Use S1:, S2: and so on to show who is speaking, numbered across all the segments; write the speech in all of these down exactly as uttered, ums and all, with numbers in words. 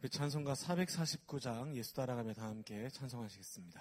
S1: 우리 찬송가 사백사십구 장 예수 따라가며 다 함께 찬송하시겠습니다.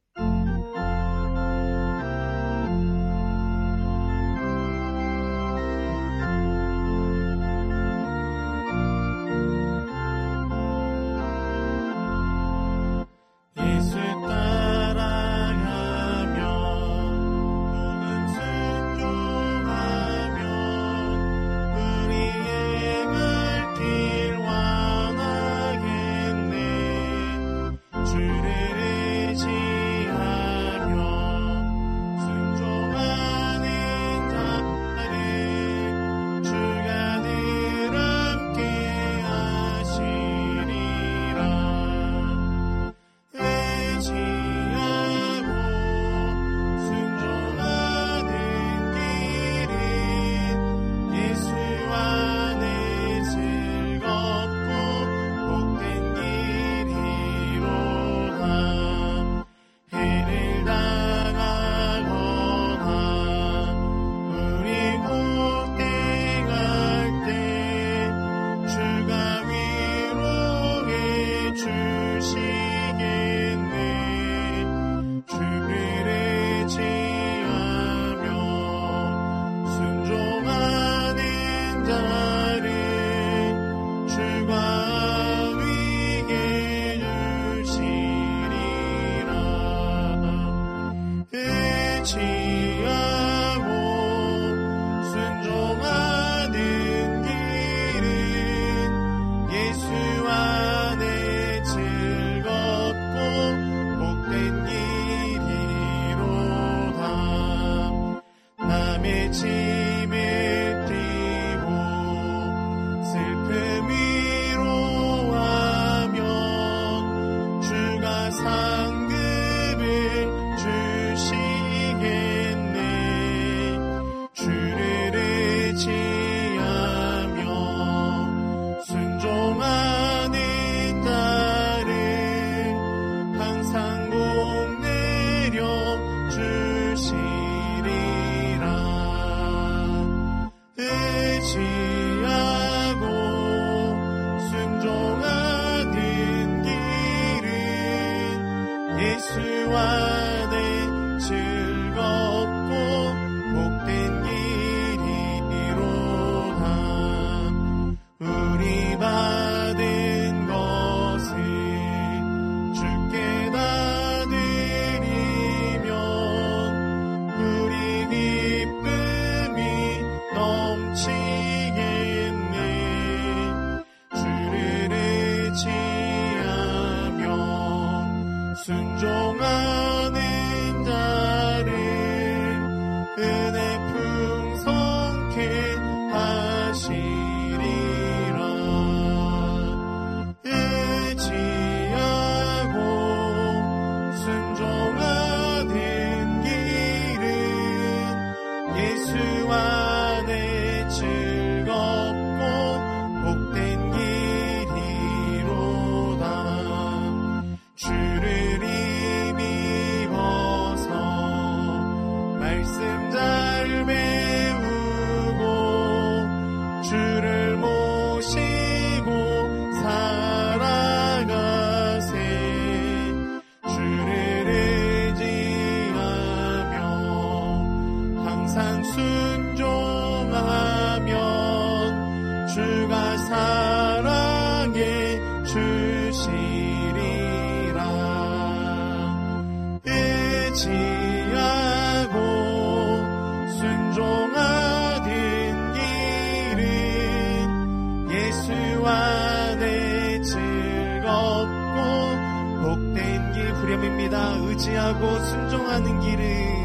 S2: 의지하고 순종하는 길은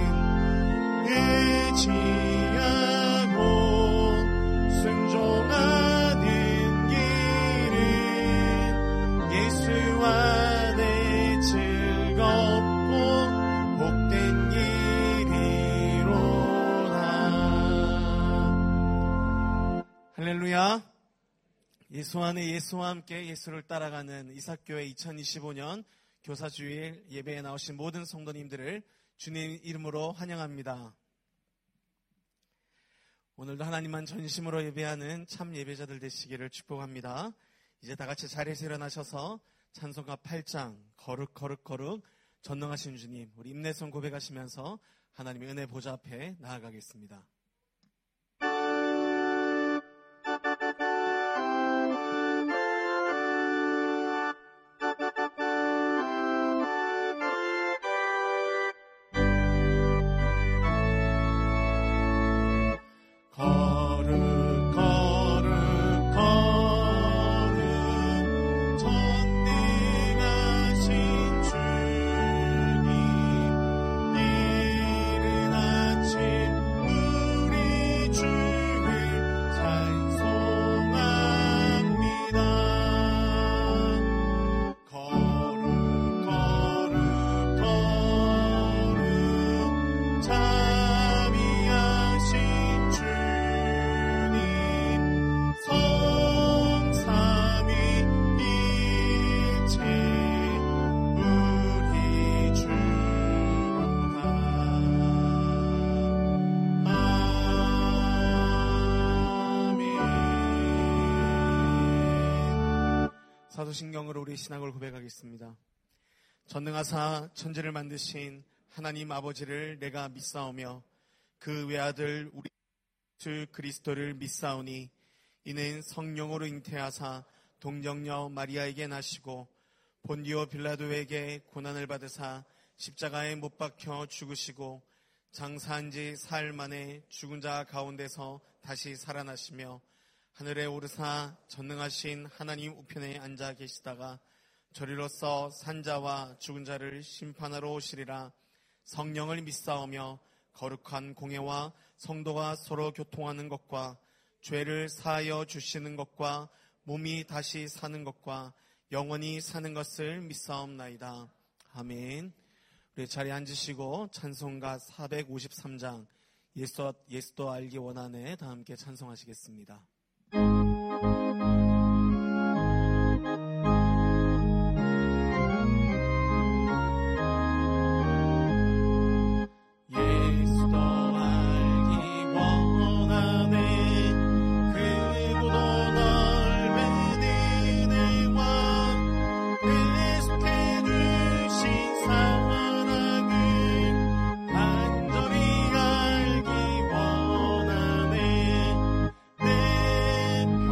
S2: 의지하고 순종하는 길은 예수 안에 즐겁고 복된 길이로다.
S1: 할렐루야. 예수 안에 예수와 함께 예수를 따라가는 이삭교회 이천이십오 년 교사주일 예배에 나오신 모든 성도님들을 주님 이름으로 환영합니다. 오늘도 하나님만 전심으로 예배하는 참 예배자들 되시기를 축복합니다. 이제 다 같이 자리에서 일어나셔서 찬송가 팔 장 거룩 거룩 거룩 전능하신 주님, 우리 임내성 고백하시면서 하나님의 은혜 보좌 앞에 나아가겠습니다. 사도신경으로 우리 신앙을 고백하겠습니다. 전능하사 천지를 만드신 하나님 아버지를 내가 믿사오며 그 외아들 우리 주 그리스도를 믿사오니 이는 성령으로 잉태하사 동정녀 마리아에게 나시고 본디오 빌라도에게 고난을 받으사 십자가에 못 박혀 죽으시고 장사한 지 사흘 만에 죽은 자 가운데서 다시 살아나시며 하늘에 오르사 전능하신 하나님 우편에 앉아 계시다가 저리로서 산자와 죽은 자를 심판하러 오시리라. 성령을 믿사오며 거룩한 공예와 성도가 서로 교통하는 것과 죄를 사하여 주시는 것과 몸이 다시 사는 것과 영원히 사는 것을 믿사옵나이다. 아멘. 우리 자리에 앉으시고 찬송가 사백오십삼 장 예수, 예수도 알기 원하네 다 함께 찬송하시겠습니다.
S2: 간절히 알기 원하네. 내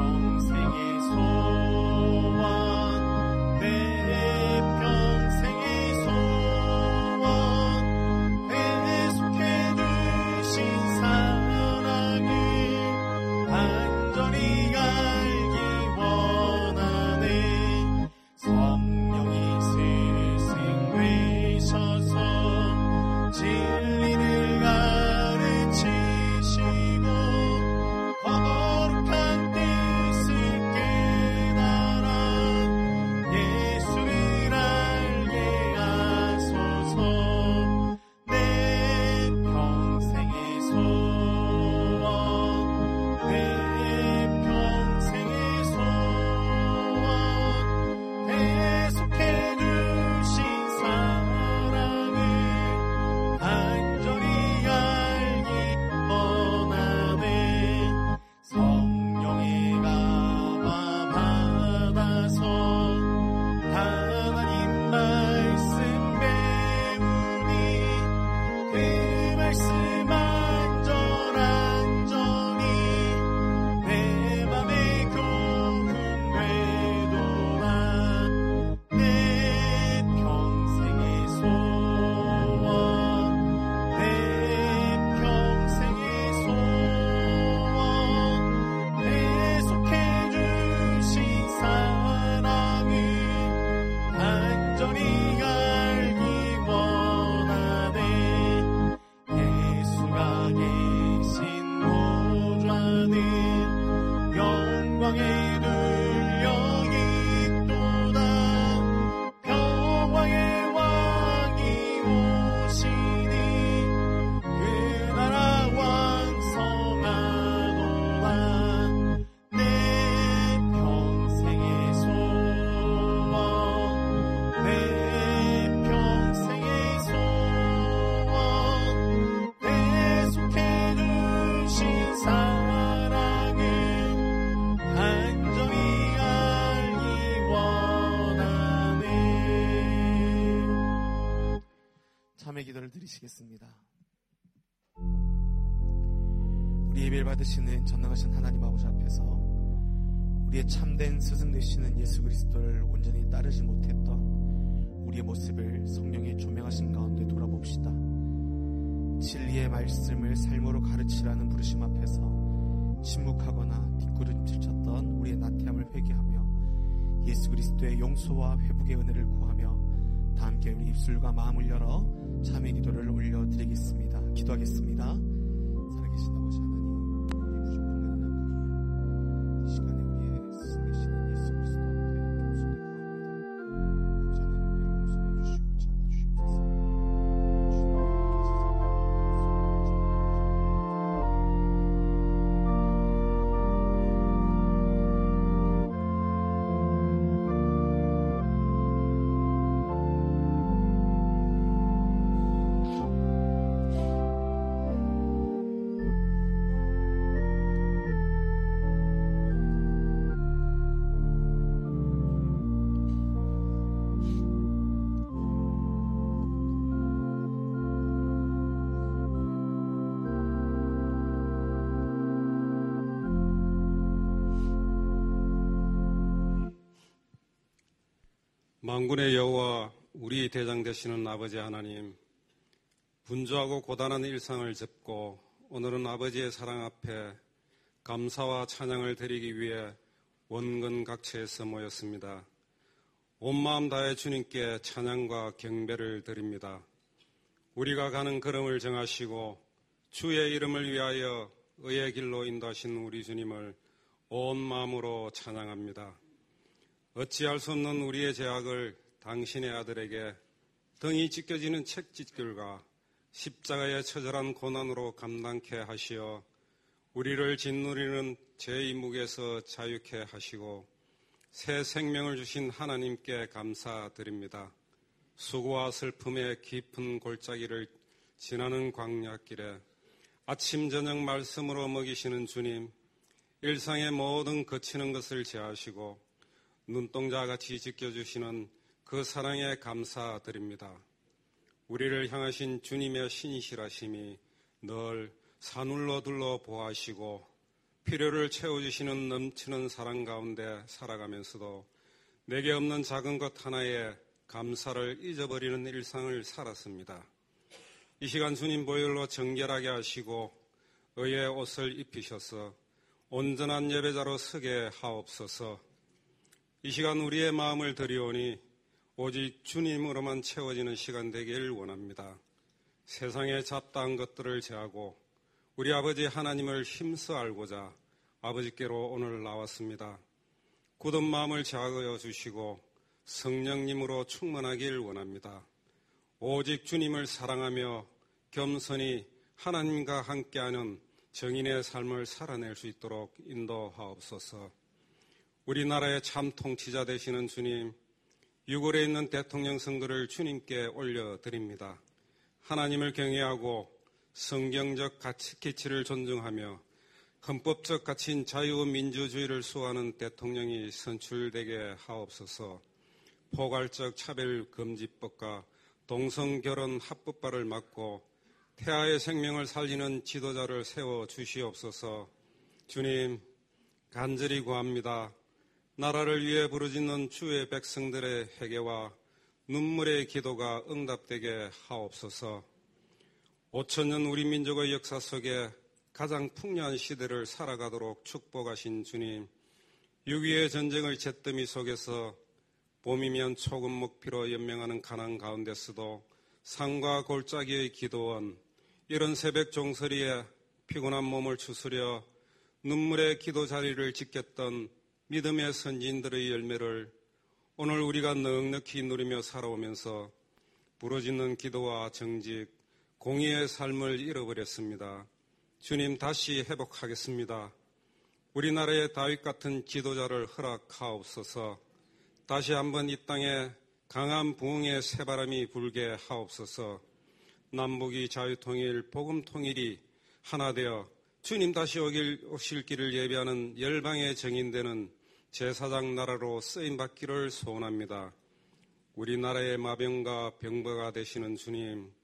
S1: 참회 기도를 드리시겠습니다. 우리 예배를 받으시는 전능하신 하나님 아버지 앞에서 우리의 참된 스승 되시는 예수 그리스도를 온전히 따르지 못했던 우리의 모습을 성령의 조명하신 가운데 돌아봅시다. 진리의 말씀을 삶으로 가르치라는 부르심 앞에서 침묵하거나 뒷구름질 쳤던 우리의 나태함을 회개하며 예수 그리스도의 용서와 회복의 은혜를 구하며 다 함께 우리 입술과 마음을 열어 참회 기도를 올려드리겠습니다. 기도하겠습니다. 살아계신 아버지 하나님, 우리의 부족함과 연약함을 이 시간에 우리의 스승 되시는 예수 그리스도 앞에 겸손히 구합니다. 아버지 하나님, 우리를 용서해 주시고 잡아주시옵소서.
S3: 만군의 여호와 우리 대장 되시는 아버지 하나님, 분주하고 고단한 일상을 접고 오늘은 아버지의 사랑 앞에 감사와 찬양을 드리기 위해 원근 각처에서 모였습니다. 온 마음 다해 주님께 찬양과 경배를 드립니다. 우리가 가는 걸음을 정하시고 주의 이름을 위하여 의의 길로 인도하신 우리 주님을 온 마음으로 찬양합니다. 어찌할 수 없는 우리의 죄악을 당신의 아들에게 등이 찢겨지는 책짓결과 십자가의 처절한 고난으로 감당케 하시어 우리를 짓누리는 죄의 묵에서 자유케 하시고 새 생명을 주신 하나님께 감사드립니다. 수고와 슬픔의 깊은 골짜기를 지나는 광야길에 아침 저녁 말씀으로 먹이시는 주님, 일상의 모든 거치는 것을 제하시고 눈동자같이 지켜주시는 그 사랑에 감사드립니다. 우리를 향하신 주님의 신실하심이 늘 사눌러 둘러 보호하시고 필요를 채워주시는 넘치는 사랑 가운데 살아가면서도 내게 없는 작은 것 하나에 감사를 잊어버리는 일상을 살았습니다. 이 시간 주님 보혈로 정결하게 하시고 의의 옷을 입히셔서 온전한 예배자로 서게 하옵소서. 이 시간 우리의 마음을 드리오니 오직 주님으로만 채워지는 시간 되길 원합니다. 세상의 잡다한 것들을 제하고 우리 아버지 하나님을 힘써 알고자 아버지께로 오늘 나왔습니다. 굳은 마음을 자극하여 주시고 성령님으로 충만하길 원합니다. 오직 주님을 사랑하며 겸손히 하나님과 함께하는 정인의 삶을 살아낼 수 있도록 인도하옵소서. 우리나라의 참 통치자 되시는 주님, 유골에 있는 대통령 선거를 주님께 올려드립니다. 하나님을 경외하고 성경적 가치, 기치를 존중하며 헌법적 가치인 자유민주주의를 수호하는 대통령이 선출되게 하옵소서. 포괄적 차별금지법과 동성결혼 합법화를 막고 태아의 생명을 살리는 지도자를 세워주시옵소서. 주님, 간절히 구합니다. 나라를 위해 부르짖는 주의 백성들의 회개와 눈물의 기도가 응답되게 하옵소서. 오천 년 우리 민족의 역사 속에 가장 풍요한 시대를 살아가도록 축복하신 주님, 육이의 전쟁의 잿더미 속에서 봄이면 초금 목피로 연명하는 가난 가운데서도 산과 골짜기의 기도원, 이런 새벽 종소리에 피곤한 몸을 추스려 눈물의 기도 자리를 지켰던 믿음의 선진들의 열매를 오늘 우리가 넉넉히 누리며 살아오면서 부르짖는 기도와 정직, 공의의 삶을 잃어버렸습니다. 주님, 다시 회복하겠습니다. 우리나라의 다윗 같은 지도자를 허락하옵소서. 다시 한번 이 땅에 강한 부흥의 새바람이 불게 하옵소서. 남북이 자유통일, 복음통일이 하나 되어 주님 다시 오길, 오실 길을 예비하는 열방의 정인되는 제사장 나라로 쓰임받기를 소원합니다. 우리나라의 마병과 병거가 되시는 주님,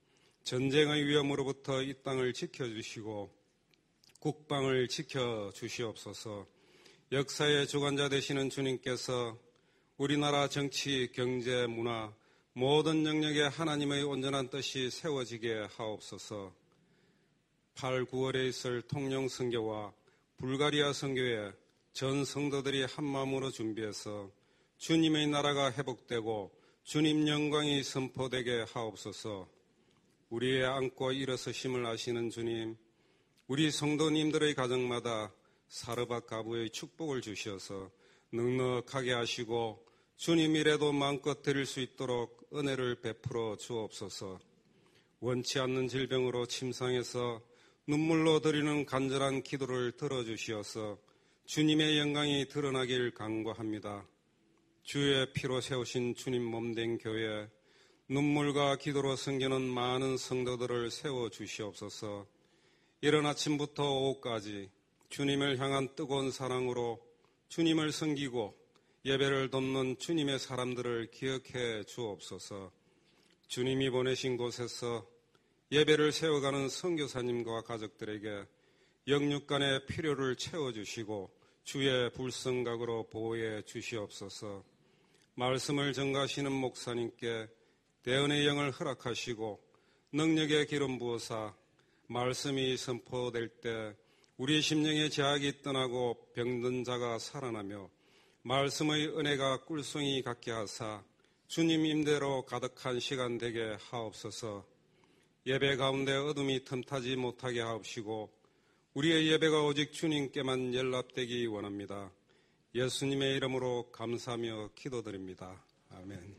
S3: 전쟁의 위험으로부터 이 땅을 지켜주시고 국방을 지켜주시옵소서. 역사의 주관자 되시는 주님께서 우리나라 정치, 경제, 문화 모든 영역에 하나님의 온전한 뜻이 세워지게 하옵소서. 팔, 구월에 있을 통영 선교와 불가리아 선교에 전 성도들이 한마음으로 준비해서 주님의 나라가 회복되고 주님 영광이 선포되게 하옵소서. 우리의 안고 일어서심을 아시는 주님, 우리 성도님들의 가정마다 사르밧 가부의 축복을 주셔서 넉넉하게 하시고 주님 이래도 마음껏 드릴 수 있도록 은혜를 베풀어 주옵소서. 원치 않는 질병으로 침상에서 눈물로 드리는 간절한 기도를 들어주시어서 주님의 영광이 드러나길 간구합니다. 주의 피로 세우신 주님 몸된 교회, 눈물과 기도로 섬기는 많은 성도들을 세워주시옵소서. 이른 아침부터 오후까지 주님을 향한 뜨거운 사랑으로 주님을 섬기고 예배를 돕는 주님의 사람들을 기억해 주옵소서. 주님이 보내신 곳에서 예배를 세워가는 선교사님과 가족들에게 영육간의 필요를 채워주시고 주의 불성각으로 보호해 주시옵소서. 말씀을 전가하시는 목사님께 대언의 영을 허락하시고 능력의 기름 부어사 말씀이 선포될 때 우리 심령의 제약이 떠나고 병든 자가 살아나며 말씀의 은혜가 꿀송이 같게 하사 주님 임대로 가득한 시간 되게 하옵소서. 예배 가운데 어둠이 틈타지 못하게 하옵시고 우리의 예배가 오직 주님께만 연락되기 원합니다. 예수님의 이름으로 감사하며 기도드립니다. 아멘.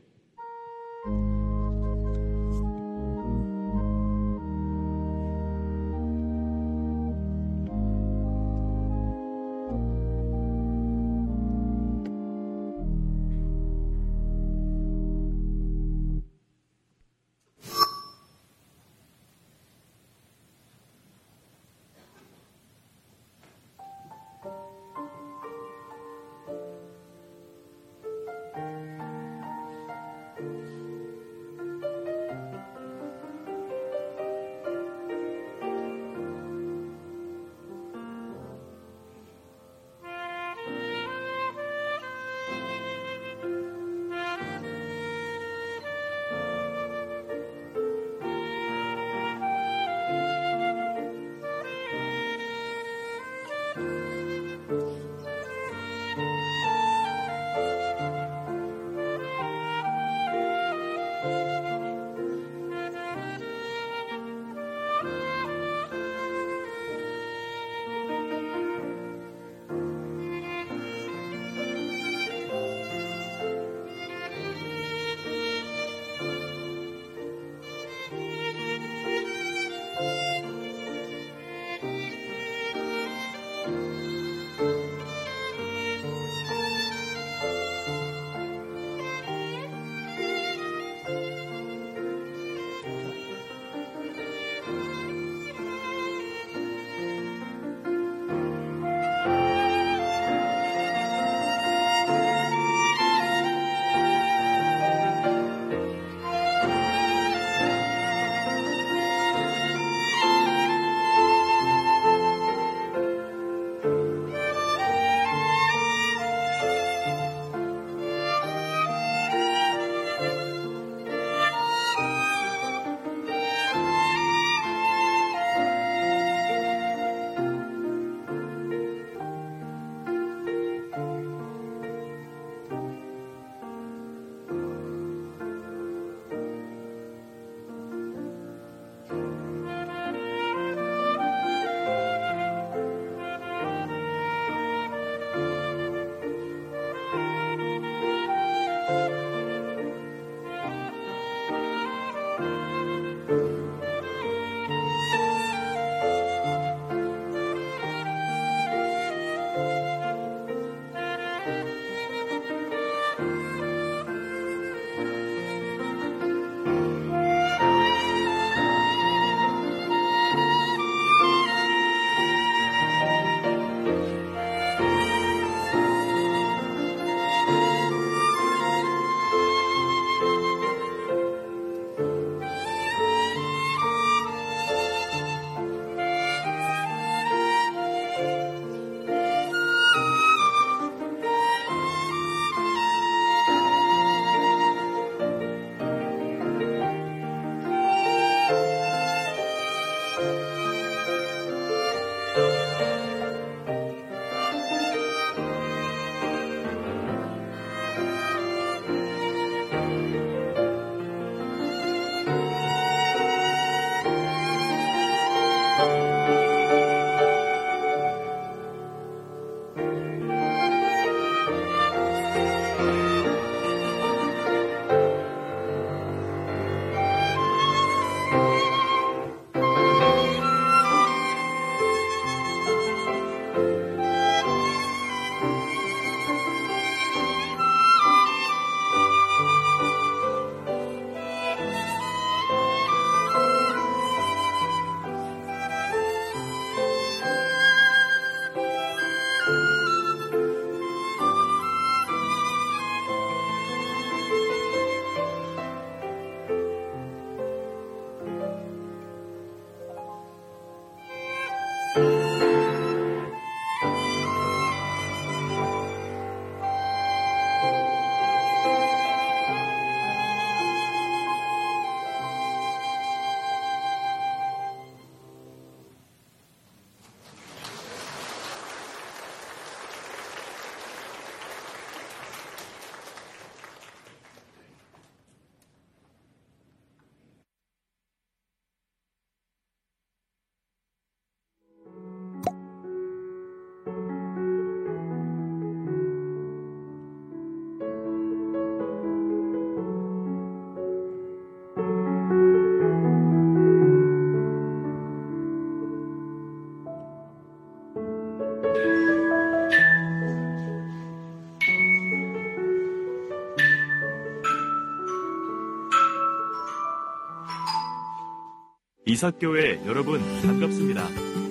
S4: 이삭교회 여러분 반갑습니다.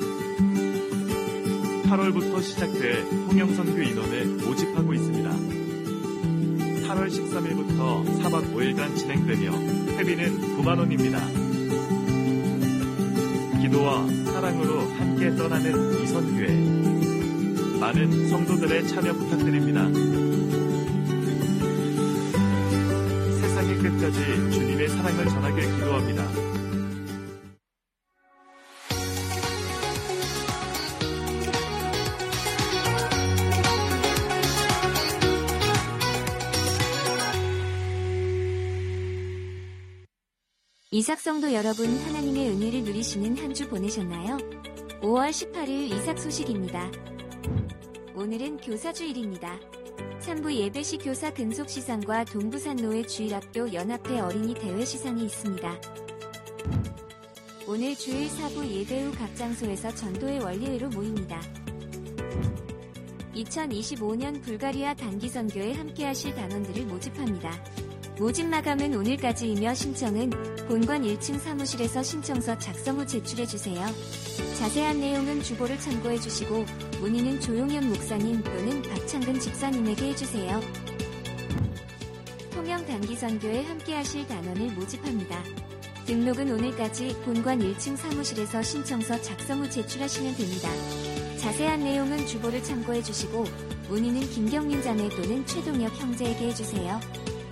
S4: 팔월부터 시작돼 통영선교 인원을 모집하고 있습니다. 팔월 십삼일부터 사박 오일간 진행되며 회비는 구만 원입니다. 기도와 사랑으로 함께 떠나는 이선교회, 많은 성도들의 참여 부탁드립니다. 세상의 끝까지 주님의 사랑을 전하길 기도합니다.
S5: 이삭성도 여러분, 하나님의 은혜를 누리시는 한 주 보내셨나요? 오월 십팔일 이삭 소식입니다. 오늘은 교사주일입니다. 삼부 예배시 교사 근속 시상과 동부산노회 주일학교 연합회 어린이 대회 시상이 있습니다. 오늘 주일 사부 예배 후 각 장소에서 전도의 원리회로 모입니다. 이천이십오년 불가리아 단기선교에 함께하실 단원들을 모집합니다. 모집 마감은 오늘까지이며 신청은 본관 일 층 사무실에서 신청서 작성 후 제출해주세요. 자세한 내용은 주보를 참고해주시고 문의는 조용현 목사님 또는 박창근 집사님에게 해주세요. 통영 단기선교에 함께하실 단원을 모집합니다. 등록은 오늘까지 본관 일 층 사무실에서 신청서 작성 후 제출하시면 됩니다. 자세한 내용은 주보를 참고해주시고 문의는 김경민 자매 또는 최동혁 형제에게 해주세요.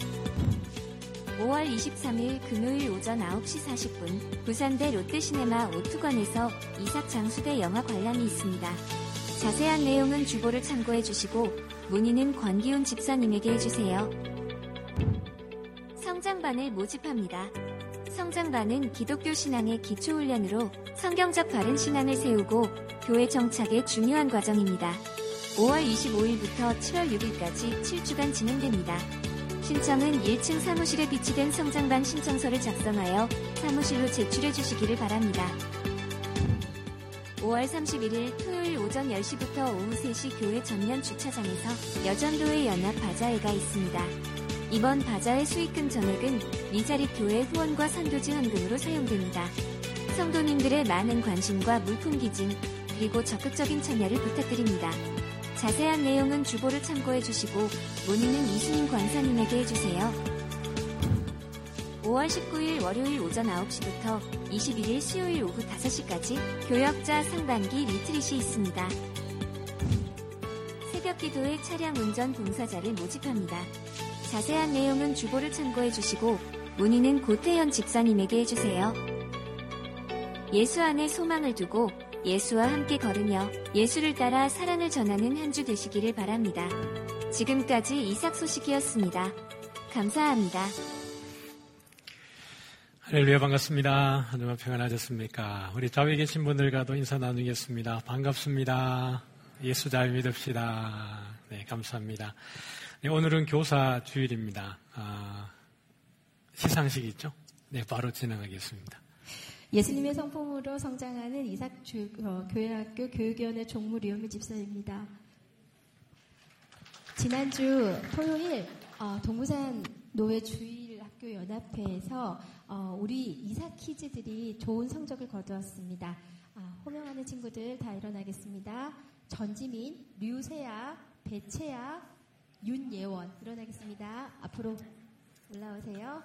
S5: 오월 이십삼일 금요일 오전 아홉 시 사십 분 부산대 롯데시네마 오투관에서 이삭 장수대 영화 관람이 있습니다. 자세한 내용은 주보를 참고해주시고 문의는 권기훈 집사님에게 해주세요. 성장반을 모집합니다. 성장반은 기독교 신앙의 기초훈련으로 성경적 바른 신앙을 세우고 교회 정착의 중요한 과정입니다. 오월 이십오일부터 칠월 육일까지 칠 주간 진행됩니다. 신청은 일 층 사무실에 비치된 성장반 신청서를 작성하여 사무실로 제출해 주시기를 바랍니다. 오월 삼십일일 토요일 오전 열 시부터 오후 세 시 교회 전면 주차장에서 여전도회 연합 바자회가 있습니다. 이번 바자회 수익금 전액은 미자립 교회 후원과 선교지 헌금으로 사용됩니다. 성도님들의 많은 관심과 물품 기증 그리고 적극적인 참여를 부탁드립니다. 자세한 내용은 주보를 참고해 주시고 문의는 이수민 권사님에게 해주세요. 오월 십구일 월요일 오전 아홉 시부터 이십일일 수요일 오후 다섯 시까지 교역자 상반기 리트릿이 있습니다. 새벽기도회 차량 운전 봉사자를 모집합니다. 자세한 내용은 주보를 참고해 주시고 문의는 고태현 집사님에게 해주세요. 예수 안에 소망을 두고 예수와 함께 걸으며 예수를 따라 사랑을 전하는 한 주 되시기를 바랍니다. 지금까지 이삭 소식이었습니다. 감사합니다.
S6: 할렐루야, 반갑습니다. 한 주만 평안하셨습니까? 우리 좌우에 계신 분들과도 인사 나누겠습니다. 반갑습니다. 예수 잘 믿읍시다. 네, 감사합니다. 네, 오늘은 교사 주일입니다. 아, 시상식 있죠? 네, 바로 진행하겠습니다.
S7: 예수님의 성품으로 성장하는 이삭 주, 어, 교회학교 교육위원회 종무 류영미 집사입니다. 지난주 토요일 어, 동부산 노회 주일학교 연합회에서 어, 우리 이삭 키즈들이 좋은 성적을 거두었습니다. 아, 호명하는 친구들 다 일어나겠습니다. 전지민, 류세아, 배채아, 윤예원 일어나겠습니다. 앞으로 올라오세요.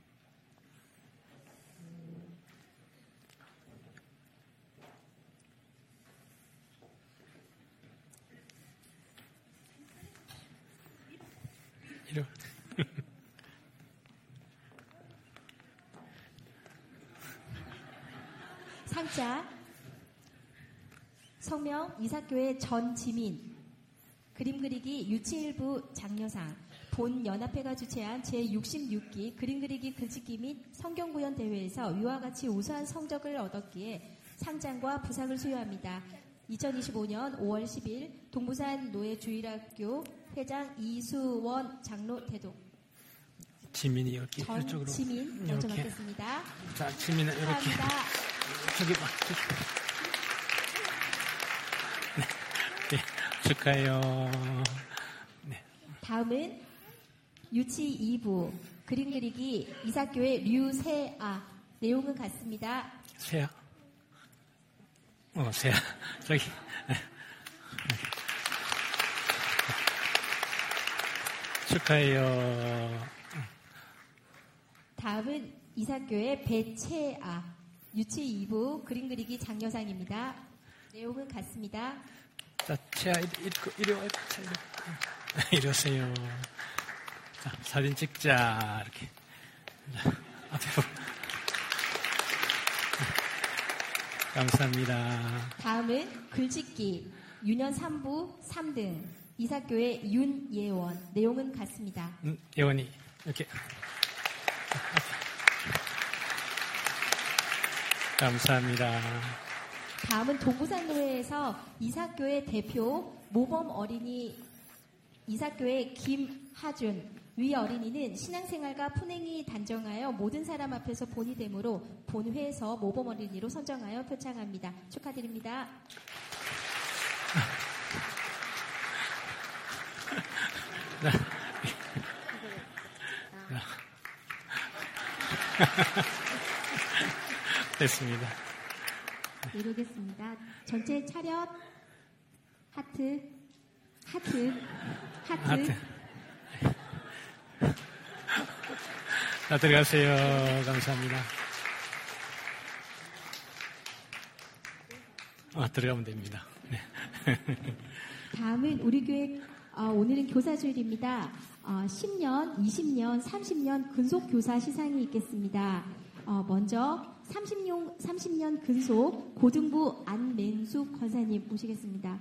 S6: 이러.
S7: 상자 성명 이삭교회 전지민 그림 그리기 유치일부 장려상 본 연합회가 주최한 제육십육 기 그림 그리기 글짓기 및 성경구연 대회에서 위와 같이 우수한 성적을 얻었기에 상장과 부상을 수여합니다. 이천이십오년 오월 십일 동부산 노회 주일학교 회장 이수원 장로 대동.
S6: 지민이 이렇게
S7: 전
S6: 이쪽으로.
S7: 지민 먼저 맡겠습니다.
S6: 자, 지민은 이렇게.
S7: 감사합니다.
S6: 저기 봐. 저기. 네, 네, 축하해요. 네.
S7: 다음은 유치 이 부 그림 그리기 이삭교회 류세아. 내용은 같습니다.
S6: 세야. 어, 세야. 저기. 축하해요.
S7: 다음은 이삭교회 배채아 유치 이 부 그림 그리기 장려상입니다. 내용은 같습니다.
S6: 자, 채아, 이리, 이리 와, 이리 오세요. 자, 사진 찍자, 이렇게. 자, 앞에 보. 감사합니다.
S7: 다음은 글짓기 유년 삼 부 삼 등 이삭교회 윤예원. 내용은 같습니다.
S6: 음, 예원이, 이렇게. 감사합니다.
S7: 다음은 동부산노회에서 이삭교회 대표 모범 어린이 이삭교회 김하준 위 어린이는 신앙생활과 fun행이 단정하여 모든 사람 앞에서 본이 되므로 본회에서 모범 어린이로 선정하여 표창합니다. 축하드립니다.
S6: 됐습니다.
S7: 이루겠습니다. 전체 차렷 하트 하트 하트,
S6: 하트. 자, 들어가세요. 감사합니다. 아, 들어가면 됩니다. 네.
S7: 다음은 우리 교회 어, 오늘은 교사주일입니다. 어, 십 년, 이십 년, 삼십 년 근속 교사 시상이 있겠습니다. 어, 먼저 삼십 년, 삼십 년 근속 고등부 안맹숙 권사님 모시겠습니다.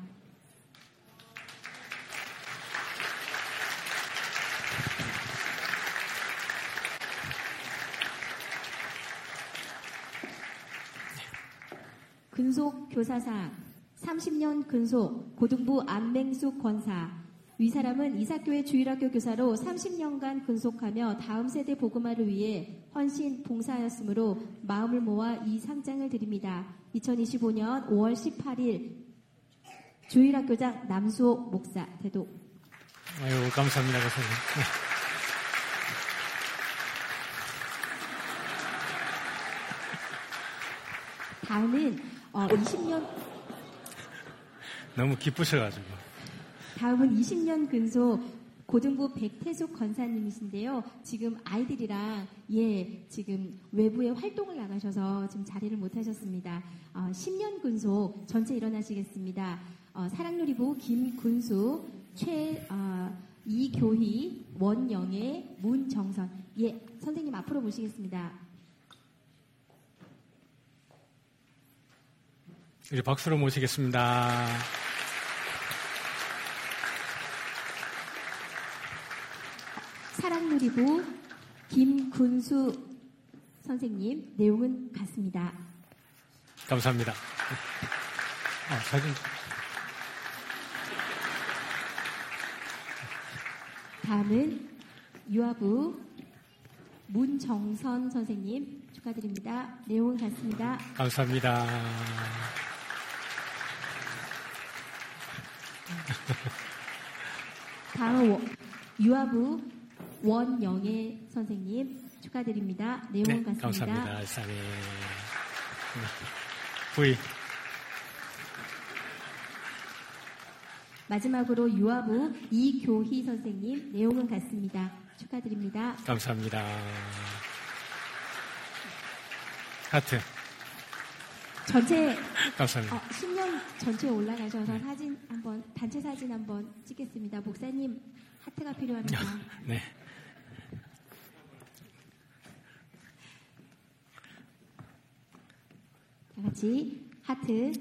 S7: 근속 교사상 삼십 년 근속 고등부 안맹숙 권사. 위 사람은 이삭교회 주일학교 교사로 삼십 년간 근속하며 다음 세대 복음화를 위해 헌신 봉사하였으므로 마음을 모아 이 상장을 드립니다. 이천이십오 년 오월 십팔일 주일학교장 남수옥 목사 대도.
S6: 아유, 감사합니다, 교사님.
S7: 다음은 어, 이십 년
S6: 너무 기쁘셔가지고.
S7: 다음은 이십 년 근속 고등부 백태숙 권사님이신데요. 지금 아이들이랑 예 지금 외부에 활동을 나가셔서 지금 자리를 못 하셨습니다. 어, 십 년 근속 전체 일어나시겠습니다. 어, 사랑누리부 김군수, 최 어, 이교희, 원영애, 문정선. 예 선생님 앞으로 모시겠습니다.
S6: 우리 박수로 모시겠습니다.
S7: 사랑누리부 김군수 선생님 내용은 같습니다.
S6: 감사합니다. 아, 사진.
S7: 다음은 유아부 문정선 선생님 축하드립니다. 내용은 같습니다.
S6: 감사합니다.
S7: 다음 유아부 원영애 선생님 축하드립니다. 내용은
S6: 네,
S7: 같습니다.
S6: 감사합니다. 사님. 부이.
S7: 마지막으로 유아부 이교희 선생님 내용은 같습니다. 축하드립니다.
S6: 감사합니다. 하트.
S7: 전체
S6: 감사합니다.
S7: 어, 십 년 전체에 올라가셔서 사진 한번 단체 사진 한번 찍겠습니다. 목사님 하트가 필요합니다.
S6: 네.
S7: 다 같이 하트.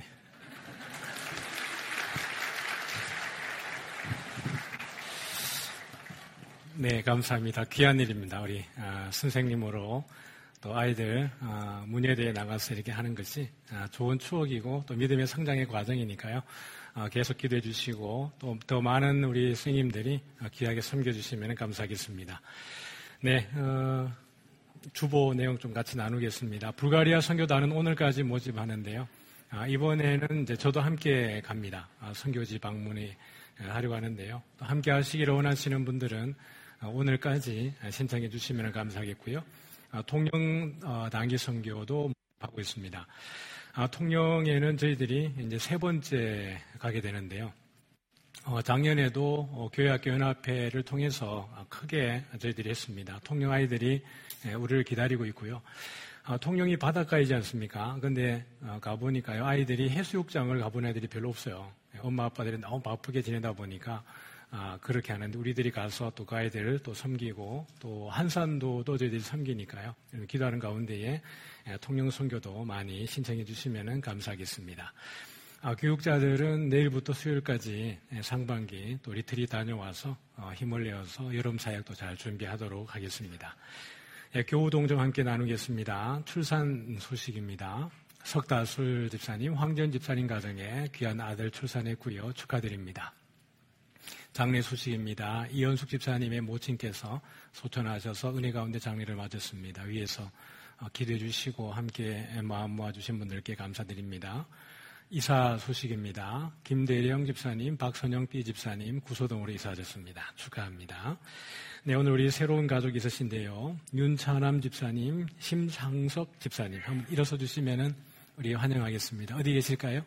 S6: 네, 감사합니다. 귀한 일입니다. 우리 아, 선생님으로 또 아이들 아, 문예대에 나가서 이렇게 하는 것이 아, 좋은 추억이고 또 믿음의 성장의 과정이니까요. 아, 계속 기도해 주시고 또 더 많은 우리 스님들이 아, 귀하게 섬겨주시면 감사하겠습니다. 네, 어, 주보 내용 좀 같이 나누겠습니다. 불가리아 선교단은 오늘까지 모집하는데요. 아, 이번에는 이제 저도 함께 갑니다. 아, 선교지 방문이 하려고 하는데요. 또 함께 하시기를 원하시는 분들은 오늘까지 신청해 주시면 감사하겠고요. 통영 단기 선교도 하고 있습니다. 아, 통영에는 저희들이 이제 세 번째 가게 되는데요. 어, 작년에도 어, 교회학교 연합회를 통해서 크게 저희들이 했습니다. 통영 아이들이 예, 우리를 기다리고 있고요. 어, 통영이 바닷가이지 않습니까? 근데 어, 가보니까요, 아이들이 해수욕장을 가본 애들이 별로 없어요. 엄마 아빠들이 너무 바쁘게 지내다 보니까 아, 그렇게 하는데 우리들이 가서 또 그 아이들을 또 섬기고 또 한산도도 저희들이 섬기니까요. 기도하는 가운데에 통영 선교도 많이 신청해 주시면 감사하겠습니다. 아, 교육자들은 내일부터 수요일까지 상반기 또 리트리 다녀와서 어, 힘을 내어서 여름 사역도 잘 준비하도록 하겠습니다. 예, 교우동정 함께 나누겠습니다. 출산 소식입니다. 석다술 집사님, 황전 집사님 가정에 귀한 아들 출산했고요. 축하드립니다. 장례 소식입니다. 이현숙 집사님의 모친께서 소천하셔서 은혜 가운데 장례를 맞았습니다. 위에서 기도해 주시고 함께 마음 모아주신 분들께 감사드립니다. 이사 소식입니다. 김대령 집사님, 박선영 띠 집사님 구소동으로 이사하셨습니다. 축하합니다. 네, 오늘 우리 새로운 가족이 있으신데요. 윤차남 집사님, 심상석 집사님 한번 일어서 주시면은 우리 환영하겠습니다. 어디 계실까요?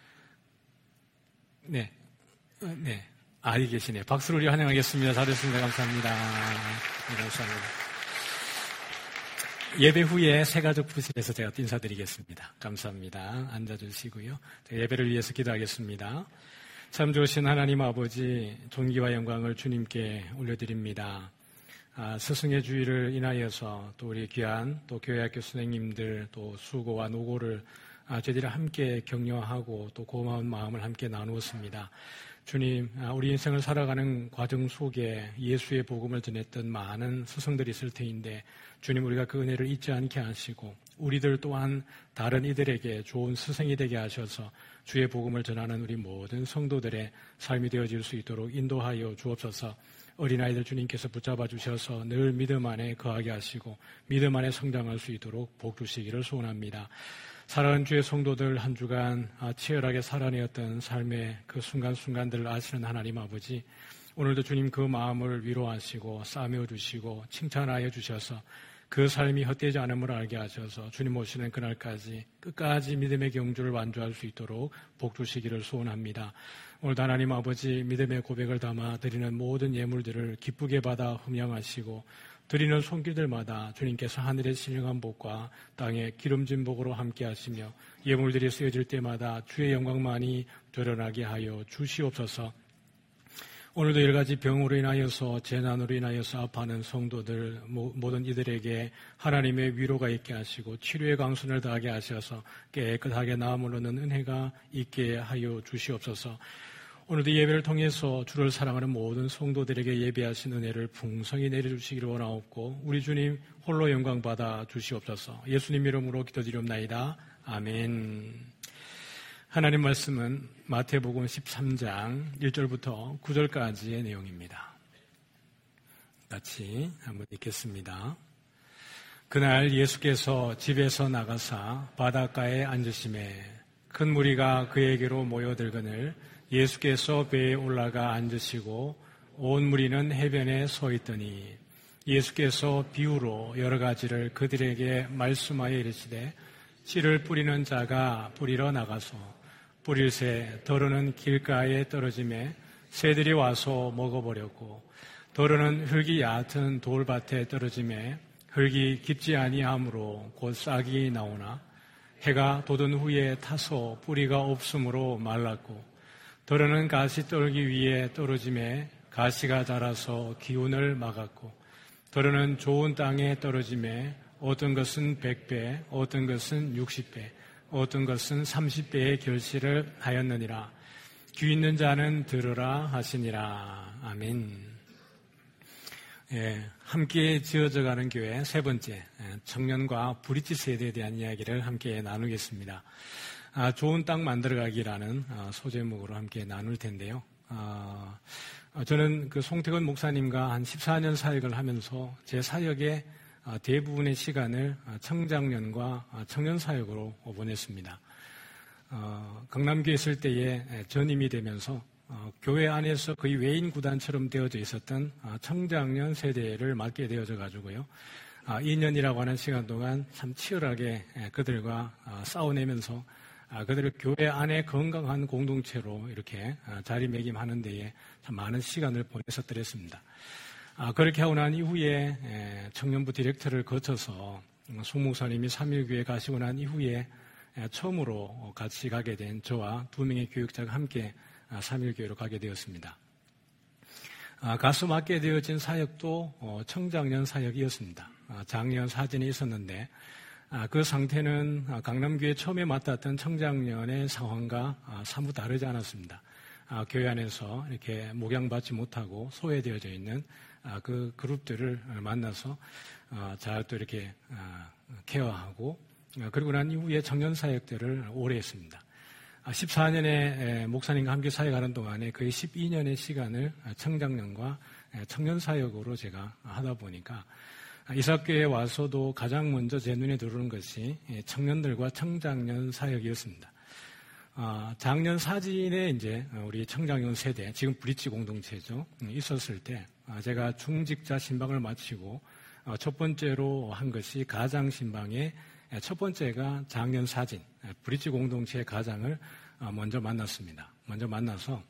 S6: 네, 네. 아, 여기 계시네요. 박수로 우리 환영하겠습니다. 잘했습니다. 감사합니다. 네, 감사합니다. 예배 후에 새가족 부실에서 제가 인사드리겠습니다. 감사합니다. 앉아주시고요. 예배를 위해서 기도하겠습니다. 참 좋으신 하나님 아버지, 존귀와 영광을 주님께 올려드립니다. 아, 스승의 주의를 인하여서 또 우리 귀한 또 교회학교 선생님들 또 수고와 노고를 아, 저희들이 함께 격려하고 또 고마운 마음을 함께 나누었습니다. 주님, 우리 인생을 살아가는 과정 속에 예수의 복음을 전했던 많은 스승들이 있을 테인데 주님, 우리가 그 은혜를 잊지 않게 하시고 우리들 또한 다른 이들에게 좋은 스승이 되게 하셔서 주의 복음을 전하는 우리 모든 성도들의 삶이 되어질 수 있도록 인도하여 주옵소서. 어린아이들 주님께서 붙잡아 주셔서 늘 믿음 안에 거하게 하시고 믿음 안에 성장할 수 있도록 복 주시기를 소원합니다. 사랑하는 주의 성도들 한 주간 치열하게 살아내었던 삶의 그 순간순간들을 아시는 하나님 아버지, 오늘도 주님 그 마음을 위로하시고 싸매어 주시고 칭찬하여 주셔서 그 삶이 헛되지 않음을 알게 하셔서 주님 오시는 그날까지 끝까지 믿음의 경주를 완주할 수 있도록 복 주시기를 소원합니다. 오늘도 하나님 아버지, 믿음의 고백을 담아 드리는 모든 예물들을 기쁘게 받아 흠양하시고 드리는 손길들마다 주님께서 하늘의 신령한 복과 땅의 기름진 복으로 함께 하시며 예물들이 쓰여질 때마다 주의 영광만이 드러나게 하여 주시옵소서. 오늘도 여러 가지 병으로 인하여서 재난으로 인하여서 아파하는 성도들 모든 이들에게 하나님의 위로가 있게 하시고 치료의 강순을 다하게 하셔서 깨끗하게 나음을 얻는 은혜가 있게 하여 주시옵소서. 오늘도 예배를 통해서 주를 사랑하는 모든 성도들에게 예배하신 은혜를 풍성히 내려주시기를 원하옵고 우리 주님 홀로 영광 받아 주시옵소서. 예수님 이름으로 기도드리옵나이다. 아멘. 하나님 말씀은 마태복음 십삼 장 일 절부터 구 절까지의 내용입니다. 같이 한번 읽겠습니다. 그날 예수께서 집에서 나가사 바닷가에 앉으심에 큰 무리가 그에게로 모여들거늘 예수께서 배에 올라가 앉으시고 온 무리는 해변에 서 있더니 예수께서 비유로 여러 가지를 그들에게 말씀하여 이르시되 씨를 뿌리는 자가 뿌리러 나가서 뿌릴새 더러는 길가에 떨어짐에 새들이 와서 먹어버렸고 더러는 흙이 얕은 돌밭에 떨어짐에 흙이 깊지 아니하므로 곧 싹이 나오나 해가 돋은 후에 타서 뿌리가 없으므로 말랐고 더러는 가시떨기 위에 떨어짐에 가시가 자라서 기운을 막았고 더러는 좋은 땅에 떨어짐에 어떤 것은 백 배, 어떤 것은 육십 배, 어떤 것은 삼십 배의 결실을 하였느니라. 귀 있는 자는 들으라 하시니라. 아멘. 예, 함께 지어져가는 교회 세 번째, 청년과 브릿지 세대에 대한 이야기를 함께 나누겠습니다. 아, 좋은 땅 만들어가기라는 소제목으로 함께 나눌 텐데요. 아, 저는 그 송태근 목사님과 한 십사 년 사역을 하면서 제 사역의 대부분의 시간을 청장년과 청년 사역으로 보냈습니다. 어, 강남교에 있을 때에 전임이 되면서 어, 교회 안에서 거의 외인 구단처럼 되어져 있었던 청장년 세대를 맡게 되어져 가지고요. 이 년이라고 하는 시간 동안 참 치열하게 그들과 싸워내면서 그들을 교회 안에 건강한 공동체로 이렇게 자리매김하는 데에 참 많은 시간을 보냈었더랬습니다. 그렇게 하고 난 이후에 청년부 디렉터를 거쳐서 송 목사님이 삼일교회 가시고 난 이후에 처음으로 같이 가게 된 저와 두 명의 교육자가 함께 삼일교회로 가게 되었습니다. 가서 맡게 되어진 사역도 청장년 사역이었습니다. 작년 사진이 있었는데 그 상태는 강남교회 처음에 맡았던 청장년의 상황과 사뭇 다르지 않았습니다. 교회 안에서 이렇게 목양받지 못하고 소외되어져 있는 그 그룹들을 만나서 잘 또 이렇게 케어하고 그리고 난 이후에 청년 사역들을 오래 했습니다. 십사 년에 목사님과 함께 사역하는 동안에 거의 십이 년의 시간을 청장년과 청년 사역으로 제가 하다 보니까 이삭교회에 와서도 가장 먼저 제 눈에 들어오는 것이 청년들과 청장년 사역이었습니다. 작년 사진에 이제 우리 청장년 세대, 지금 브릿지 공동체죠, 있었을 때 제가 중직자 신방을 마치고 첫 번째로 한 것이 가장 신방의 첫 번째가 작년 사진, 브릿지 공동체의 가장을 먼저 만났습니다. 먼저 만나서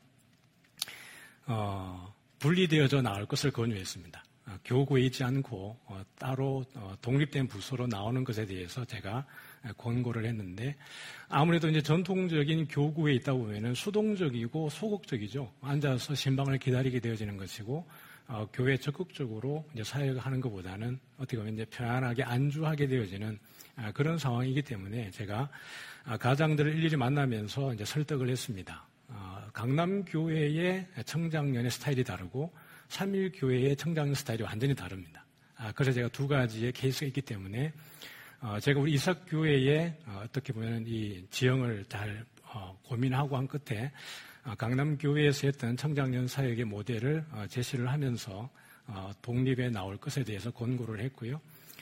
S6: 어, 분리되어져 나올 것을 권유했습니다. 교구에 있지 않고 따로 독립된 부서로 나오는 것에 대해서 제가 권고를 했는데 아무래도 이제 전통적인 교구에 있다 보면은 수동적이고 소극적이죠. 앉아서 신방을 기다리게 되어지는 것이고 어, 교회에 적극적으로 이제 사역을 하는 것보다는 어떻게 보면 이제 편안하게 안주하게 되어지는 아, 그런 상황이기 때문에 제가 아, 가장들을 일일이 만나면서 이제 설득을 했습니다. 어, 강남교회의 청장년의 스타일이 다르고 삼일교회의 청장년 스타일이 완전히 다릅니다. 아, 그래서 제가 두 가지의 케이스가 있기 때문에 어, 제가 우리 이삭교회의 어, 어떻게 보면 이 지형을 잘 어, 고민하고 한 끝에 어, 강남교회에서 했던 청장년 사역의 모델을 어, 제시를 하면서 어, 독립에 나올 것에 대해서 권고를 했고요.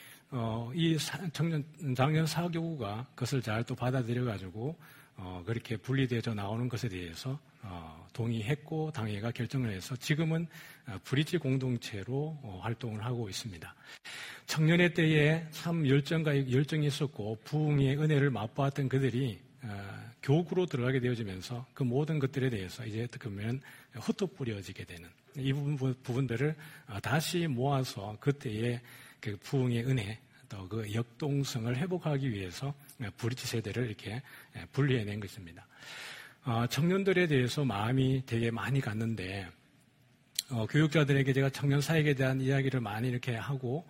S6: 어, 이 사, 청년, 작년 사교구가 그것을 잘 또 받아들여가지고 어, 그렇게 분리되어져 나오는 것에 대해서 어, 동의했고 당회가 결정을 해서 지금은 어, 브릿지 공동체로 어, 활동을 하고 있습니다. 청년의 때에 참 열정과 열정이 있었고 부흥의 은혜를 맛보았던 그들이 어, 교구로 들어가게 되어지면서 그 모든 것들에 대해서 이제 어떻게 보면 흩어뿌려지게 되는 이 부분, 부분들을 어, 다시 모아서 그때의 그 부흥의 은혜 또 그 역동성을 회복하기 위해서 브릿지 세대를 이렇게 분리해낸 것입니다. 어, 청년들에 대해서 마음이 되게 많이 갔는데 어, 교육자들에게 제가 청년 사역에 대한 이야기를 많이 이렇게 하고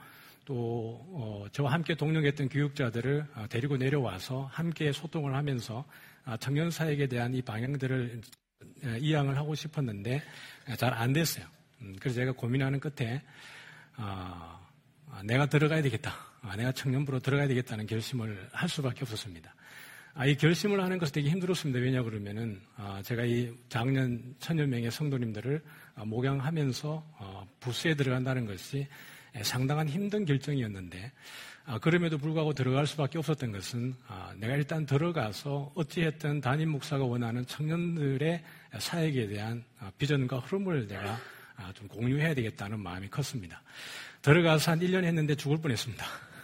S6: 또 어, 저와 함께 동력했던 교육자들을 어, 데리고 내려와서 함께 소통을 하면서 어, 청년 사역에 대한 이 방향들을 어, 이양을 하고 싶었는데 어, 잘 안 됐어요. 음, 그래서 제가 고민하는 끝에 어, 내가 들어가야 되겠다. 어, 내가 청년부로 들어가야 되겠다는 결심을 할 수밖에 없었습니다. 아, 이 결심을 하는 것이 되게 힘들었습니다. 왜냐 그러면은 아, 제가 이 작년 천여 명의 성도님들을 아, 목양하면서 아, 부스에 들어간다는 것이 상당한 힘든 결정이었는데 아, 그럼에도 불구하고 들어갈 수밖에 없었던 것은 아, 내가 일단 들어가서 어찌했든 담임 목사가 원하는 청년들의 사역에 대한 아, 비전과 흐름을 내가 아, 좀 공유해야 되겠다는 마음이 컸습니다. 들어가서 한 일 년 했는데 죽을 뻔했습니다.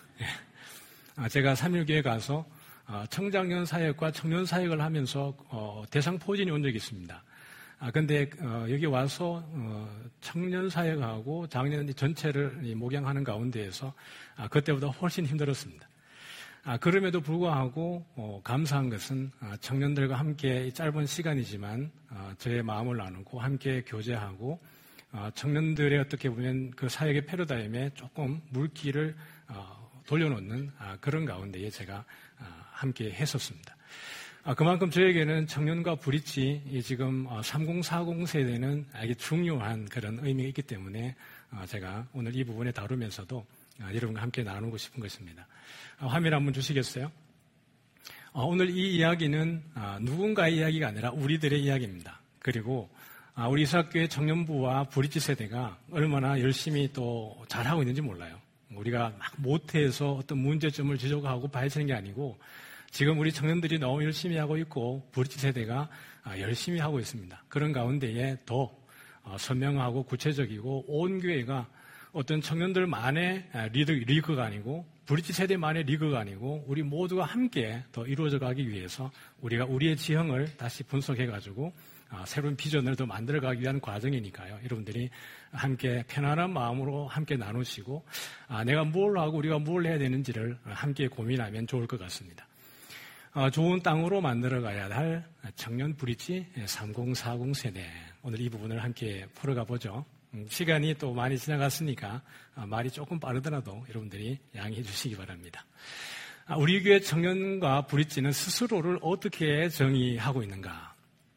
S6: 아, 제가 삼일교회 가서 어, 청장년 사역과 청년 사역을 하면서 어, 대상 포진이 온 적이 있습니다. 아, 근데 어, 여기 와서 어, 청년 사역하고 작년 전체를 목양하는 가운데에서 아, 그때보다 훨씬 힘들었습니다. 아, 그럼에도 불구하고 어, 감사한 것은 아, 청년들과 함께 짧은 시간이지만 어, 저의 마음을 나누고 함께 교제하고 어, 청년들의 어떻게 보면 그 사역의 패러다임에 조금 물기를 어, 돌려놓는 아, 그런 가운데에 제가 아, 함께 했었습니다. 아, 그만큼 저에게는 청년과 브릿지 지금 삼십, 사십 세대는 아주 중요한 그런 의미가 있기 때문에 아, 제가 오늘 이 부분에 다루면서도 아, 여러분과 함께 나누고 싶은 것입니다. 아, 화면 한번 주시겠어요? 아, 오늘 이 이야기는 아, 누군가의 이야기가 아니라 우리들의 이야기입니다. 그리고 아, 우리 이삭교회 청년부와 브릿지 세대가 얼마나 열심히 또 잘하고 있는지 몰라요. 우리가 막 못해서 어떤 문제점을 지적하고 파헤치는 게 아니고 지금 우리 청년들이 너무 열심히 하고 있고 브릿지 세대가 열심히 하고 있습니다. 그런 가운데에 더 선명하고 구체적이고 온 교회가 어떤 청년들만의 리더, 리그가 아니고 브릿지 세대만의 리그가 아니고 우리 모두가 함께 더 이루어져 가기 위해서 우리가 우리의 지형을 다시 분석해가지고 새로운 비전을 더 만들어가기 위한 과정이니까요. 여러분들이 함께 편안한 마음으로 함께 나누시고 내가 뭘 하고 우리가 뭘 해야 되는지를 함께 고민하면 좋을 것 같습니다. 좋은 땅으로 만들어가야 할 청년 브릿지 삼공사공 세대, 오늘 이 부분을 함께 풀어가 보죠. 시간이 또 많이 지나갔으니까 말이 조금 빠르더라도 여러분들이 양해해 주시기 바랍니다. 우리 교회 청년과 브릿지는 스스로를 어떻게 정의하고 있는가?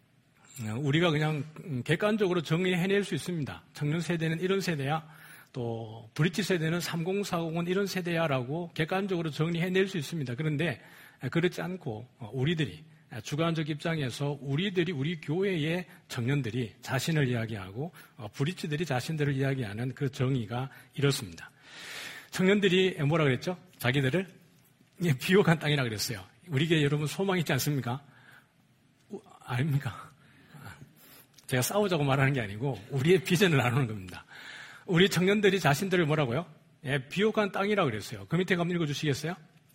S6: 우리가 그냥 객관적으로 정의해낼 수 있습니다. 청년 세대는 이런 세대야, 또 브릿지 세대는 삼공사공은 이런 세대야라고 객관적으로 정의해낼 수 있습니다. 그런데 그렇지 않고 우리들이 주관적 입장에서 우리들이 우리 교회의 청년들이 자신을 이야기하고 브릿지들이 자신들을 이야기하는 그 정의가 이렇습니다. 청년들이 뭐라 그랬죠? 자기들을 비옥한 땅이라 그랬어요. 우리 교회 여러분 소망 있지 않습니까? 아닙니까? 제가 싸우자고 말하는 게 아니고 우리의 비전을 나누는 겁니다. 우리 청년들이 자신들을 뭐라고요? 예, 비옥한 땅이라 그랬어요. 그 밑에 한번 읽어주시겠어요?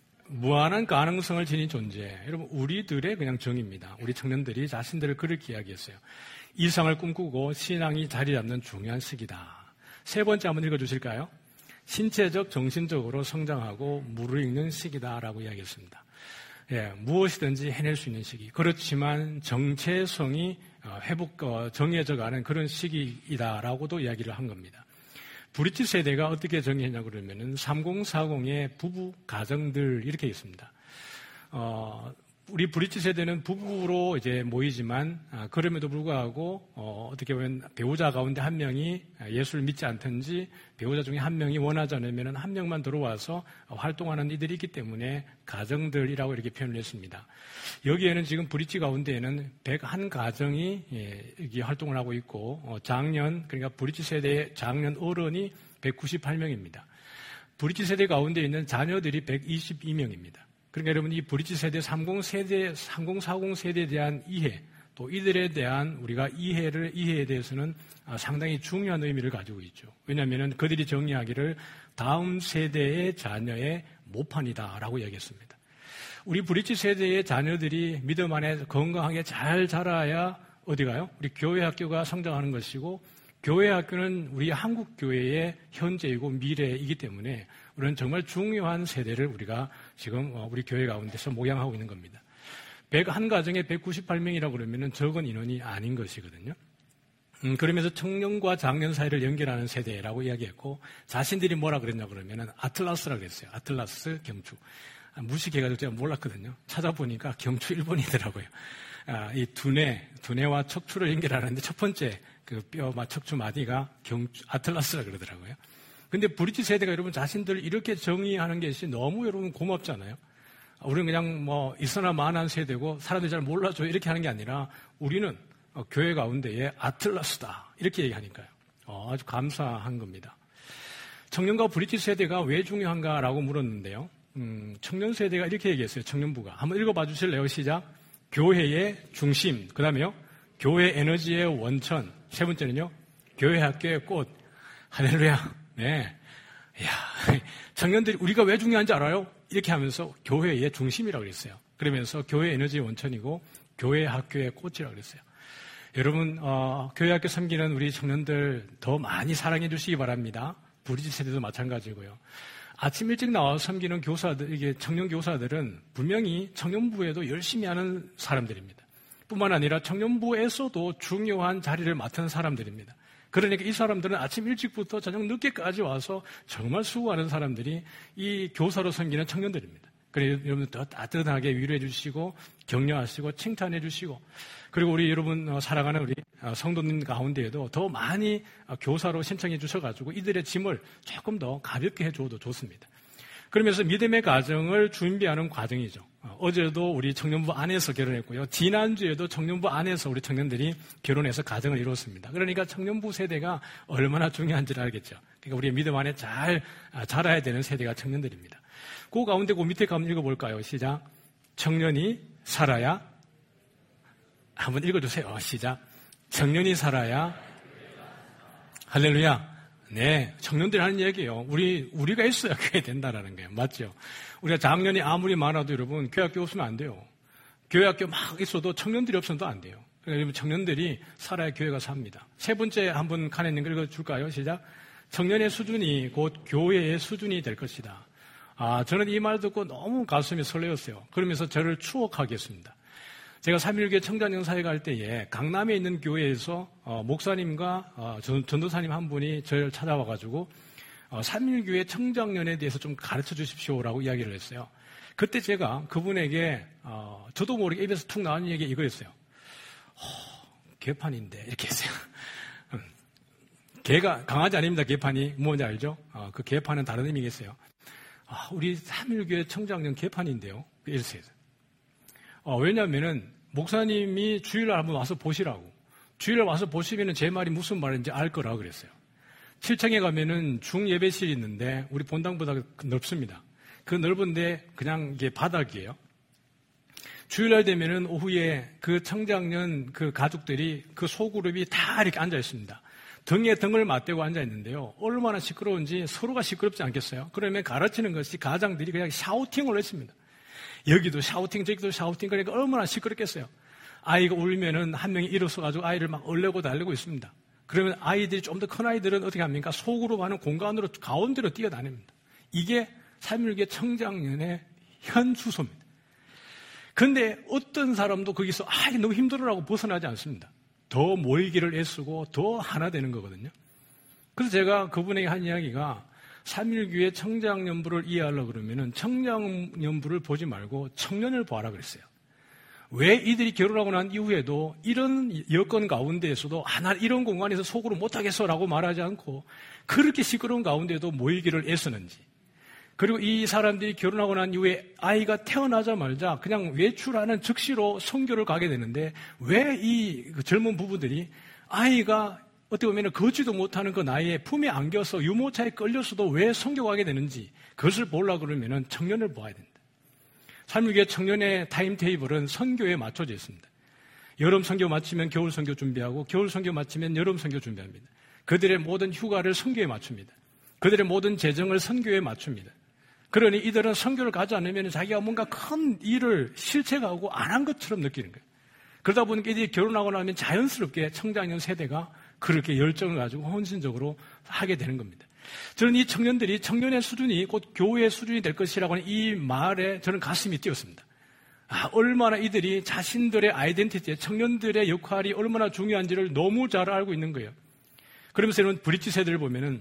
S6: 무한한 가능성을 지닌 존재. 여러분, 우리들의 그냥 정의입니다. 우리 청년들이 자신들을 그렇게 이야기했어요. 이상을 꿈꾸고 신앙이 자리 잡는 중요한 시기다. 세 번째 한번 읽어주실까요? 신체적, 정신적으로 성장하고 무르익는 시기다라고 이야기했습니다. 예, 무엇이든지 해낼 수 있는 시기. 그렇지만 정체성이 회복, 정해져가는 그런 시기이다라고도 이야기를 한 겁니다. 브릿지 세대가 어떻게 정의했냐고 그러면은 삼공사공의 부부 가정들 이렇게 있습니다. 어, 우리 브릿지 세대는 부부로 이제 모이지만 아, 그럼에도 불구하고 어, 어떻게 보면 배우자 가운데 한 명이 예수를 믿지 않든지 배우자 중에 한 명이 원하지 않으면 한 명만 들어와서 활동하는 이들이 있기 때문에 가정들이라고 이렇게 표현을 했습니다. 여기에는 지금 브릿지 가운데에는 백일 가정이 예, 여기 활동을 하고 있고 어, 장년 그러니까 브릿지 세대의 장년 어른이 백구십팔 명입니다. 브릿지 세대 가운데 있는 자녀들이 백이십이 명입니다. 그러니까 여러분 이 브릿지 세대 삼십 세대, 삼공사공 세대에 대한 이해, 또 이들에 대한 우리가 이해를, 이해에 대해서는 상당히 중요한 의미를 가지고 있죠. 왜냐하면 그들이 정의하기를 다음 세대의 자녀의 모판이다라고 이야기했습니다. 우리 브릿지 세대의 자녀들이 믿음 안에 건강하게 잘 자라야 어디 가요? 우리 교회 학교가 성장하는 것이고 교회 학교는 우리 한국 교회의 현재이고 미래이기 때문에 우리는 정말 중요한 세대를 우리가 지금 우리 교회 가운데서 모양하고 있는 겁니다. 백일 가정에 백구십팔 명이라고 그러면 적은 인원이 아닌 것이거든요. 음, 그러면서 청년과 장년 사이를 연결하는 세대라고 이야기했고 자신들이 뭐라 그랬냐 그러면 아틀라스라고 그랬어요. 아틀라스 경추. 아, 무식해가지고 제가 몰랐거든요. 찾아보니까 경추 일 번이더라고요. 아, 이 두뇌, 두뇌와 척추를 연결하는데 첫 번째 그 뼈, 척추 마디가 경추, 아틀라스라 그러더라고요. 근데 브릿지 세대가 여러분 자신들을 이렇게 정의하는 것이 너무 여러분 고맙잖아요. 우리는 그냥 뭐 있어나 마나한 세대고 사람들이 잘 몰라줘 이렇게 하는 게 아니라 우리는 교회 가운데에 아틀라스다 이렇게 얘기하니까요. 어, 아주 감사한 겁니다. 청년과 브릿지 세대가 왜 중요한가라고 물었는데요. 음, 청년 세대가 이렇게 얘기했어요. 청년부가. 한번 읽어봐 주실래요? 시작. 교회의 중심, 그 다음에요. 교회 에너지의 원천, 세 번째는요. 교회 학교의 꽃. 할렐루야. 네. 이야, 청년들이 우리가 왜 중요한지 알아요? 이렇게 하면서 교회의 중심이라고 그랬어요. 그러면서 교회 에너지의 원천이고 교회 학교의 꽃이라고 그랬어요. 여러분, 어, 교회 학교 섬기는 우리 청년들 더 많이 사랑해 주시기 바랍니다. 브릿지 세대도 마찬가지고요. 아침 일찍 나와서 섬기는 교사들, 이게 청년 교사들은 분명히 청년부에도 열심히 하는 사람들입니다. 뿐만 아니라 청년부에서도 중요한 자리를 맡은 사람들입니다. 그러니까 이 사람들은 아침 일찍부터 저녁 늦게까지 와서 정말 수고하는 사람들이 이 교사로 섬기는 청년들입니다. 그래서 여러분 더 따뜻하게 위로해 주시고 격려하시고 칭찬해 주시고 그리고 우리 여러분 사랑하는 우리 성도님 가운데에도 더 많이 교사로 신청해 주셔가지고 이들의 짐을 조금 더 가볍게 해줘도 좋습니다. 그러면서 믿음의 가정을 준비하는 과정이죠. 어제도 우리 청년부 안에서 결혼했고요. 지난주에도 청년부 안에서 우리 청년들이 결혼해서 가정을 이뤘습니다. 그러니까 청년부 세대가 얼마나 중요한지를 알겠죠. 그러니까 우리의 믿음 안에 잘 자라야 되는 세대가 청년들입니다. 그 가운데 그 밑에 한번 읽어볼까요? 시작. 청년이 살아야 한번 읽어주세요. 시작. 청년이 살아야 할렐루야. 네, 청년들이 하는 얘기예요. 우리, 우리가 있어야 교회 된다라는 거예요. 맞죠? 우리가 작년이 아무리 많아도 여러분, 교회 학교 없으면 안 돼요. 교회 학교 막 있어도 청년들이 없어도 안 돼요. 그러니까 여러분, 청년들이 살아야 교회가 삽니다. 세 번째 한번 칸에는 읽어줄까요? 시작. 청년의 수준이 곧 교회의 수준이 될 것이다. 아, 저는 이 말 듣고 너무 가슴이 설레었어요. 그러면서 저를 추억하겠습니다. 제가 삼일교회 청장연사회 갈 때에 강남에 있는 교회에서 어, 목사님과 어, 전, 전도사님 한 분이 저를 찾아와가지고 어, 삼일교회 청장년에 대해서 좀 가르쳐 주십시오라고 이야기를 했어요. 그때 제가 그분에게 어, 저도 모르게 입에서 툭 나온 얘기가 이거였어요. 어, 개판인데 이렇게 했어요. 개가 강아지 아닙니다. 개판이 뭔지 알죠? 어, 그 개판은 다른 의미겠어요. 아, 우리 삼일교회 청장년 개판인데요. 이랬어요. 어, 왜냐하면은 목사님이 주일날 한번 와서 보시라고. 주일날 와서 보시면은 제 말이 무슨 말인지 알 거라고 그랬어요. 칠 층에 가면은 중예배실이 있는데 우리 본당보다 넓습니다. 그 넓은데 그냥 이게 바닥이에요. 주일날 되면은 오후에 그 청장년 그 가족들이 그 소그룹이 다 이렇게 앉아 있습니다. 등에 등을 맞대고 앉아 있는데요. 얼마나 시끄러운지 서로가 시끄럽지 않겠어요? 그러면 가르치는 것이 가장들이 그냥 샤우팅을 했습니다. 여기도 샤우팅, 저기도 샤우팅, 그러니까 얼마나 시끄럽겠어요. 아이가 울면은 한 명이 일어서가지고 아이를 막 얼려고 달리고 있습니다. 그러면 아이들이 좀 더 큰 아이들은 어떻게 합니까? 속으로 가는 공간으로 가운데로 뛰어다닙니다. 이게 삼일교회 청장년의 현 주소입니다. 그런데 어떤 사람도 거기서 아, 너무 힘들어라고 벗어나지 않습니다. 더 모이기를 애쓰고 더 하나 되는 거거든요. 그래서 제가 그분에게 한 이야기가 삼일교회 청장년부를 이해하려고 그러면은 청장년부를 보지 말고 청년을 보아라 그랬어요. 왜 이들이 결혼하고 난 이후에도 이런 여건 가운데에서도 아, 난 이런 공간에서 속으로 못하겠어라고 말하지 않고 그렇게 시끄러운 가운데도 모이기를 애쓰는지, 그리고 이 사람들이 결혼하고 난 이후에 아이가 태어나자마자 그냥 외출하는 즉시로 선교를 가게 되는데 왜 이 젊은 부부들이 아이가 어떻게 보면 걷지도 못하는 그 나이에 품에 안겨서 유모차에 끌려서도 왜 선교 가게 되는지 그것을 보려고 그러면 청년을 보아야 된다. 삼일교회 청년의 타임테이블은 선교에 맞춰져 있습니다. 여름 선교 마치면 겨울 선교 준비하고 겨울 선교 마치면 여름 선교 준비합니다. 그들의 모든 휴가를 선교에 맞춥니다. 그들의 모든 재정을 선교에 맞춥니다. 그러니 이들은 선교를 가지 않으면 자기가 뭔가 큰 일을 실체하고 안 한 것처럼 느끼는 거예요. 그러다 보니까 이들이 결혼하고 나면 자연스럽게 청장년 세대가 그렇게 열정을 가지고 헌신적으로 하게 되는 겁니다. 저는 이 청년들이 청년의 수준이 곧 교회의 수준이 될 것이라고 하는 이 말에 저는 가슴이 뛰었습니다. 아, 얼마나 이들이 자신들의 아이덴티티, 청년들의 역할이 얼마나 중요한지를 너무 잘 알고 있는 거예요. 그러면서 여러분 브릿지 세대를 보면은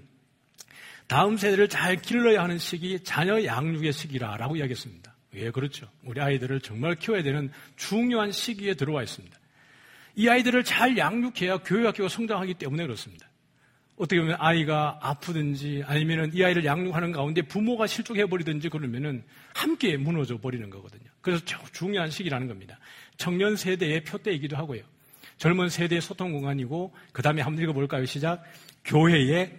S6: 다음 세대를 잘 길러야 하는 시기 자녀 양육의 시기라라고 이야기했습니다. 왜 그렇죠? 우리 아이들을 정말 키워야 되는 중요한 시기에 들어와 있습니다. 이 아이들을 잘 양육해야 교회 학교가 성장하기 때문에 그렇습니다. 어떻게 보면 아이가 아프든지 아니면은 이 아이를 양육하는 가운데 부모가 실족해버리든지 그러면은 함께 무너져 버리는 거거든요. 그래서 중요한 시기라는 겁니다. 청년 세대의 표대이기도 하고요. 젊은 세대의 소통 공간이고, 그 다음에 한번 읽어볼까요? 시작. 교회의,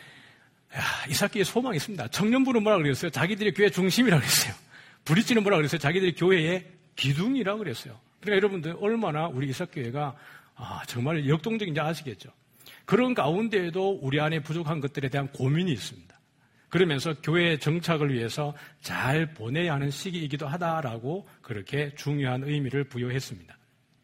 S6: 야, 이삭기의 소망이 있습니다. 청년부는 뭐라 그랬어요? 자기들이 교회 중심이라고 그랬어요. 브릿지는 뭐라 그랬어요? 자기들이 교회의 기둥이라고 그랬어요. 그러니까 여러분들 얼마나 우리 이삭교회가 아, 정말 역동적인지 아시겠죠? 그런 가운데에도 우리 안에 부족한 것들에 대한 고민이 있습니다. 그러면서 교회의 정착을 위해서 잘 보내야 하는 시기이기도 하다라고 그렇게 중요한 의미를 부여했습니다.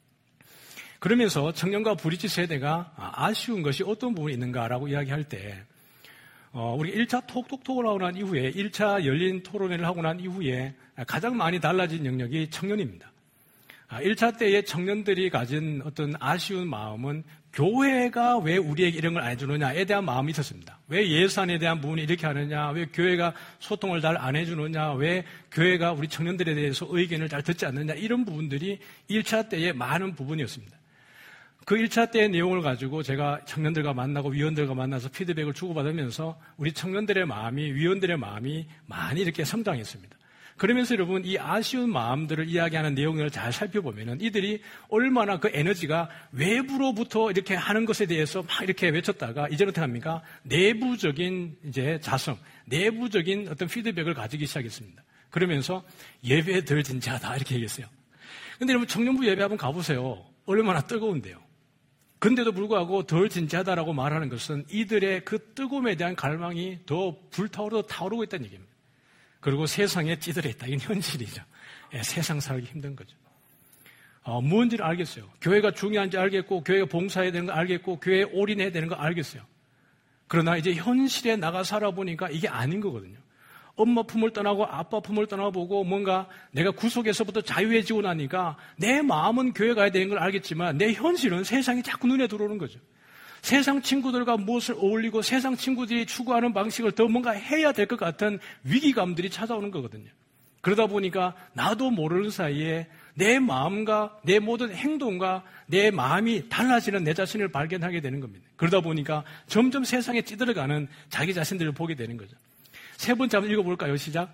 S6: 그러면서 청년과 브릿지 세대가 아쉬운 것이 어떤 부분이 있는가라고 이야기할 때 어, 우리 일 차 톡톡톡을 하고 난 이후에 일 차 열린 토론회를 하고 난 이후에 가장 많이 달라진 영역이 청년입니다. 일 차 때의 청년들이 가진 어떤 아쉬운 마음은 교회가 왜 우리에게 이런 걸 안 해주느냐에 대한 마음이 있었습니다. 왜 예산에 대한 부분이 이렇게 하느냐, 왜 교회가 소통을 잘 안 해주느냐, 왜 교회가 우리 청년들에 대해서 의견을 잘 듣지 않느냐, 이런 부분들이 일 차 때의 많은 부분이었습니다. 그 일 차 때의 내용을 가지고 제가 청년들과 만나고 위원들과 만나서 피드백을 주고받으면서 우리 청년들의 마음이, 위원들의 마음이 많이 이렇게 성장했습니다. 그러면서 여러분 이 아쉬운 마음들을 이야기하는 내용을 잘 살펴보면은 이들이 얼마나 그 에너지가 외부로부터 이렇게 하는 것에 대해서 막 이렇게 외쳤다가 이제는 어떻게 합니까? 내부적인 이제 자성, 내부적인 어떤 피드백을 가지기 시작했습니다. 그러면서 예배들 진짜다 이렇게 얘기했어요. 근데 여러분 청년부 예배 한번 가보세요. 얼마나 뜨거운데요. 근데도 불구하고 덜 진지하다라고 말하는 것은 이들의 그 뜨거움에 대한 갈망이 더 불타오르고 타오르고 있다는 얘기입니다. 그리고 세상에 찌들어 있다. 이건 현실이죠. 예, 세상 살기 힘든 거죠. 어, 뭔지를 알겠어요. 교회가 중요한지 알겠고, 교회가 봉사해야 되는 거 알겠고, 교회에 올인해야 되는 거 알겠어요. 그러나 이제 현실에 나가 살아보니까 이게 아닌 거거든요. 엄마 품을 떠나고 아빠 품을 떠나보고 뭔가 내가 구속에서부터 자유해지고 나니까 내 마음은 교회 가야 되는 걸 알겠지만 내 현실은 세상이 자꾸 눈에 들어오는 거죠. 세상 친구들과 무엇을 어울리고 세상 친구들이 추구하는 방식을 더 뭔가 해야 될 것 같은 위기감들이 찾아오는 거거든요. 그러다 보니까 나도 모르는 사이에 내 마음과 내 모든 행동과 내 마음이 달라지는 내 자신을 발견하게 되는 겁니다. 그러다 보니까 점점 세상에 찌들어가는 자기 자신들을 보게 되는 거죠. 세 번째 한번 읽어볼까요? 시작.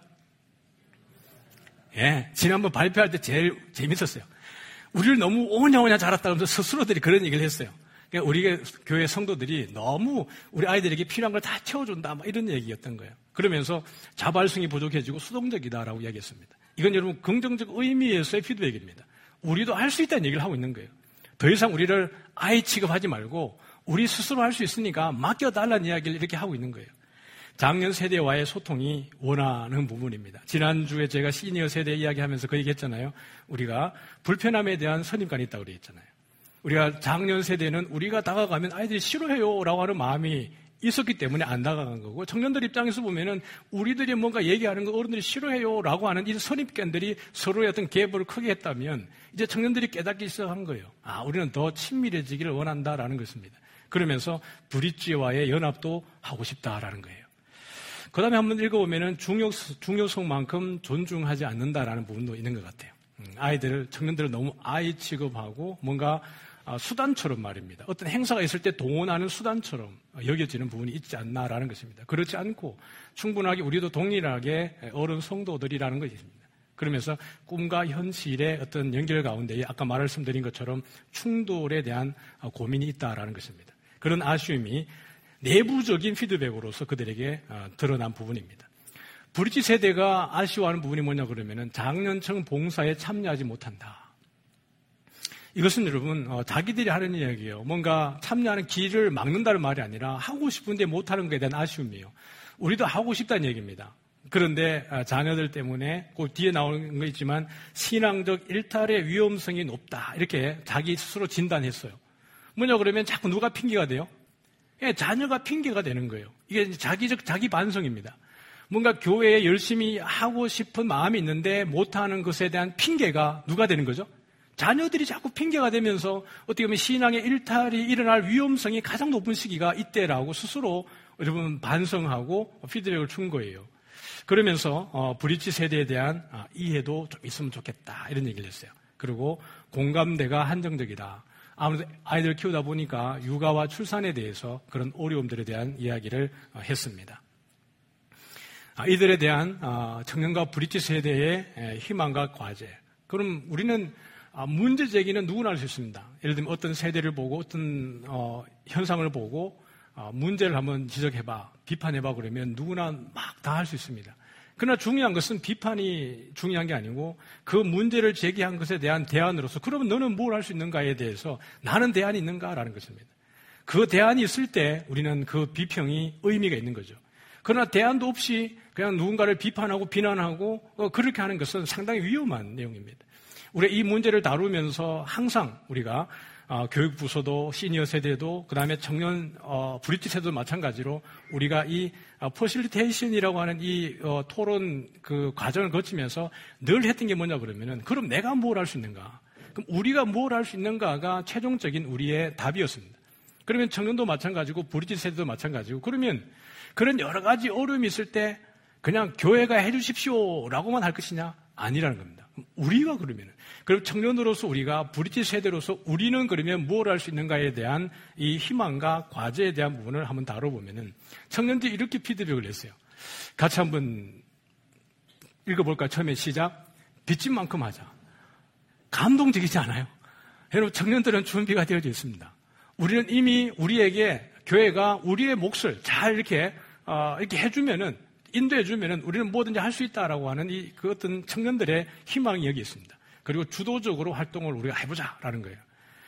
S6: 예, 지난번 발표할 때 제일 재밌었어요. 우리를 너무 오냐오냐 자랐다 하면서 스스로들이 그런 얘기를 했어요. 그러니까 우리 교회 성도들이 너무 우리 아이들에게 필요한 걸 다 채워준다, 막 이런 얘기였던 거예요. 그러면서 자발성이 부족해지고 수동적이다라고 이야기했습니다. 이건 여러분 긍정적 의미에서의 피드백입니다. 우리도 할 수 있다는 얘기를 하고 있는 거예요. 더 이상 우리를 아이 취급하지 말고 우리 스스로 할 수 있으니까 맡겨달라는 이야기를 이렇게 하고 있는 거예요. 장년 세대와의 소통이 원하는 부분입니다. 지난주에 제가 시니어 세대 이야기하면서 그 얘기했잖아요. 우리가 불편함에 대한 선입관이 있다고 그랬잖아요. 우리가 작년 세대는 우리가 다가가면 아이들이 싫어해요 라고 하는 마음이 있었기 때문에 안 다가간 거고, 청년들 입장에서 보면은 우리들이 뭔가 얘기하는 거 어른들이 싫어해요 라고 하는 이 선입견들이 서로의 어떤 갭을 크게 했다면 이제 청년들이 깨닫기 시작한 거예요. 아, 우리는 더 친밀해지기를 원한다라는 것입니다. 그러면서 브릿지와의 연합도 하고 싶다라는 거예요. 그 다음에 한번 읽어보면은 중요, 중요성만큼 존중하지 않는다라는 부분도 있는 것 같아요. 아이들을, 청년들을 너무 아이 취급하고 뭔가 수단처럼 말입니다. 어떤 행사가 있을 때 동원하는 수단처럼 여겨지는 부분이 있지 않나라는 것입니다. 그렇지 않고 충분하게 우리도 동일하게 어른 성도들이라는 것입니다. 그러면서 꿈과 현실의 어떤 연결 가운데 아까 말씀드린 것처럼 충돌에 대한 고민이 있다라는 것입니다. 그런 아쉬움이 내부적인 피드백으로서 그들에게 드러난 부분입니다. 브릿지 세대가 아쉬워하는 부분이 뭐냐 그러면은 장년층 봉사에 참여하지 못한다. 이것은 여러분 자기들이 하는 이야기예요. 뭔가 참여하는 길을 막는다는 말이 아니라 하고 싶은데 못하는 것에 대한 아쉬움이에요. 우리도 하고 싶다는 얘기입니다. 그런데 자녀들 때문에 그 뒤에 나오는 거 있지만 신앙적 일탈의 위험성이 높다 이렇게 자기 스스로 진단했어요. 뭐냐 그러면 자꾸 누가 핑계가 돼요? 예, 자녀가 핑계가 되는 거예요. 이게 자기적 자기 반성입니다. 뭔가 교회에 열심히 하고 싶은 마음이 있는데 못하는 것에 대한 핑계가 누가 되는 거죠? 자녀들이 자꾸 핑계가 되면서 어떻게 보면 신앙의 일탈이 일어날 위험성이 가장 높은 시기가 이때라고 스스로 여러분 반성하고 피드백을 준 거예요. 그러면서 어, 브릿지 세대에 대한 아, 이해도 좀 있으면 좋겠다 이런 얘기를 했어요. 그리고 공감대가 한정적이다. 아무래도 아이들 키우다 보니까 육아와 출산에 대해서 그런 어려움들에 대한 이야기를 어, 했습니다. 아, 이들에 대한 어, 청년과 브릿지 세대의 에, 희망과 과제. 그럼 우리는 아, 문제 제기는 누구나 할 수 있습니다. 예를 들면 어떤 세대를 보고 어떤 어, 현상을 보고 어, 문제를 한번 지적해봐, 비판해봐 그러면 누구나 막 다 할 수 있습니다. 그러나 중요한 것은 비판이 중요한 게 아니고 그 문제를 제기한 것에 대한 대안으로서 그러면 너는 뭘 할 수 있는가에 대해서 나는 대안이 있는가라는 것입니다. 그 대안이 있을 때 우리는 그 비평이 의미가 있는 거죠. 그러나 대안도 없이 그냥 누군가를 비판하고 비난하고 어, 그렇게 하는 것은 상당히 위험한 내용입니다. 우리 이 문제를 다루면서 항상 우리가 어, 교육부서도 시니어 세대도 그다음에 청년 어, 브릿지 세대도 마찬가지로 우리가 이 어, 퍼실리테이션이라고 하는 이 어, 토론 그 과정을 거치면서 늘 했던 게 뭐냐 그러면은 그럼 내가 뭘 할 수 있는가? 그럼 우리가 뭘 할 수 있는가가 최종적인 우리의 답이었습니다. 그러면 청년도 마찬가지고 브릿지 세대도 마찬가지고 그러면 그런 여러 가지 어려움이 있을 때 그냥 교회가 해주십시오라고만 할 것이냐? 아니라는 겁니다. 우리가 그러면은 그럼 청년으로서 우리가 브릿지 세대로서 우리는 그러면 뭘 할 수 있는가에 대한 이 희망과 과제에 대한 부분을 한번 다뤄보면은 청년들이 이렇게 피드백을 냈어요. 같이 한번 읽어볼까요? 처음에 시작. 빚진 만큼 하자. 감동적이지 않아요? 여러분 청년들은 준비가 되어져 있습니다. 우리는 이미 우리에게 교회가 우리의 몫을 잘 이렇게 어, 이렇게 해주면은 인도해주면은 우리는 뭐든지 할 수 있다라고 하는 이 그 어떤 청년들의 희망이 여기 있습니다. 그리고 주도적으로 활동을 우리가 해보자라는 거예요.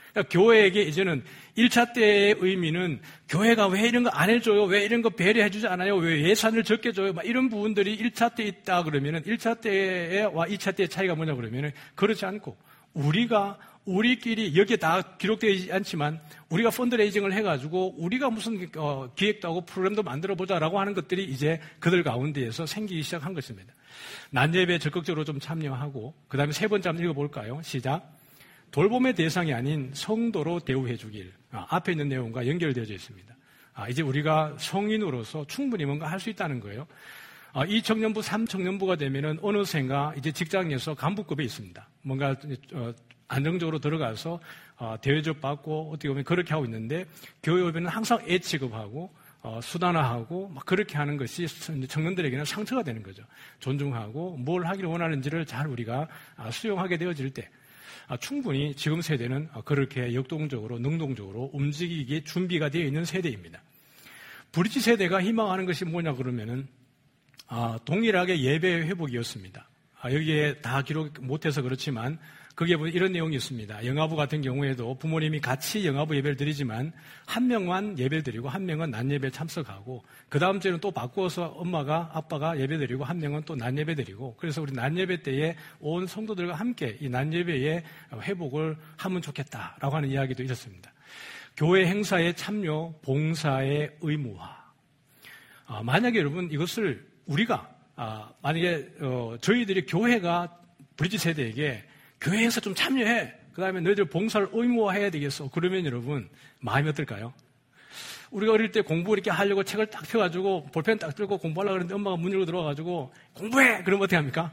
S6: 그러니까 교회에게 이제는 일 차 때의 의미는 교회가 왜 이런 거 안 해줘요? 왜 이런 거 배려해주지 않아요? 왜 예산을 적게 줘요? 막 이런 부분들이 일 차 때 있다 그러면은 일 차 때와 이 차 때의 차이가 뭐냐 그러면은 그렇지 않고 우리가 우리끼리 여기에 다 기록되지 않지만 우리가 펀드레이징을 해가지고 우리가 무슨 어, 기획도 하고 프로그램도 만들어보자라고 하는 것들이 이제 그들 가운데에서 생기기 시작한 것입니다. 난예배에 적극적으로 좀 참여하고 그 다음에 세 번째 한번 읽어볼까요? 시작. 돌봄의 대상이 아닌 성도로 대우해 주길. 아, 앞에 있는 내용과 연결되어 있습니다. 아, 이제 우리가 성인으로서 충분히 뭔가 할 수 있다는 거예요. 아, 이 청년부, 삼 청년부가 되면은 어느샌가 이제 직장에서 간부급에 있습니다. 뭔가 어, 안정적으로 들어가서 어, 대우접 받고 어떻게 보면 그렇게 하고 있는데 교회에는 항상 애 취급하고 어, 수단화하고 막 그렇게 하는 것이 청년들에게는 상처가 되는 거죠. 존중하고 뭘 하기를 원하는지를 잘 우리가 아, 수용하게 되어질 때 아, 충분히 지금 세대는 그렇게 역동적으로 능동적으로 움직이기에 준비가 되어 있는 세대입니다. 브릿지 세대가 희망하는 것이 뭐냐 그러면은 아, 동일하게 예배 회복이었습니다. 아, 여기에 다 기록 못해서 그렇지만 거기에 보면 이런 내용이 있습니다. 영아부 같은 경우에도 부모님이 같이 영아부 예배를 드리지만 한 명만 예배를 드리고 한 명은 낮예배에 참석하고 그 다음 주에는 또 바꾸어서 엄마가 아빠가 예배 드리고 한 명은 또 낮예배 드리고 그래서 우리 낮예배 때에 온 성도들과 함께 이 낮예배의 회복을 하면 좋겠다라고 하는 이야기도 있었습니다. 교회 행사의 참여, 봉사의 의무화. 아, 만약에 여러분 이것을 우리가 아, 만약에 어, 저희들이 교회가 브릿지 세대에게 교회 행사 좀 참여해. 그 다음에 너희들 봉사를 의무화해야 되겠어. 그러면 여러분 마음이 어떨까요? 우리가 어릴 때 공부 이렇게 하려고 책을 딱 펴가지고 볼펜 딱 들고 공부하려고 그러는데 엄마가 문 열고 들어와가지고 공부해! 그러면 어떻게 합니까?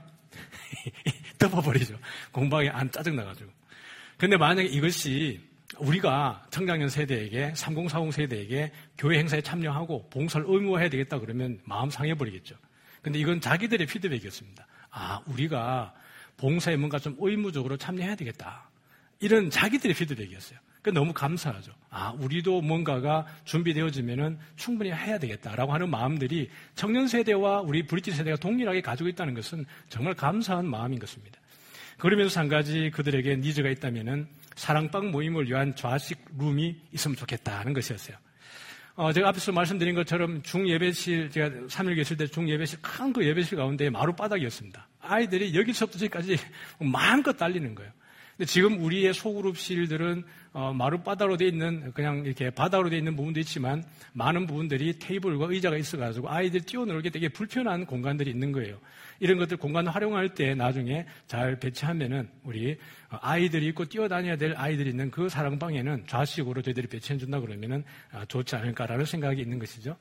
S6: 덮어버리죠. 공부하기 안 짜증나가지고. 근데 만약에 이것이 우리가 청장년 세대에게 삼십, 사십 세대에게 교회 행사에 참여하고 봉사를 의무화해야 되겠다 그러면 마음 상해버리겠죠. 근데 이건 자기들의 피드백이었습니다. 아, 우리가 봉사에 뭔가 좀 의무적으로 참여해야 되겠다. 이런 자기들의 피드백이었어요. 그러니까 너무 감사하죠. 아, 우리도 뭔가가 준비되어지면은 충분히 해야 되겠다라고 하는 마음들이 청년 세대와 우리 브릿지 세대가 동일하게 가지고 있다는 것은 정말 감사한 마음인 것입니다. 그러면서 한 가지 그들에게 니즈가 있다면은 사랑방 모임을 위한 좌식 룸이 있으면 좋겠다는 것이었어요. 어, 제가 앞에서 말씀드린 것처럼 중예배실, 제가 삼 일 계실 때 중예배실, 큰 그 예배실 가운데 마룻바닥이었습니다. 아이들이 여기서부터 저기까지 마음껏 달리는 거예요. 근데 지금 우리의 소그룹실들은 어, 마룻바닥으로 돼 있는, 그냥 이렇게 바닥으로 돼 있는 부분도 있지만 많은 부분들이 테이블과 의자가 있어가지고 아이들이 뛰어놀게 되게 불편한 공간들이 있는 거예요. 이런 것들 공간을 활용할 때 나중에 잘 배치하면은 우리 아이들이 있고 뛰어다녀야 될 아이들이 있는 그 사랑방에는 좌식으로 저희들이 배치해준다 그러면은 좋지 않을까라는 생각이 있는 것이죠.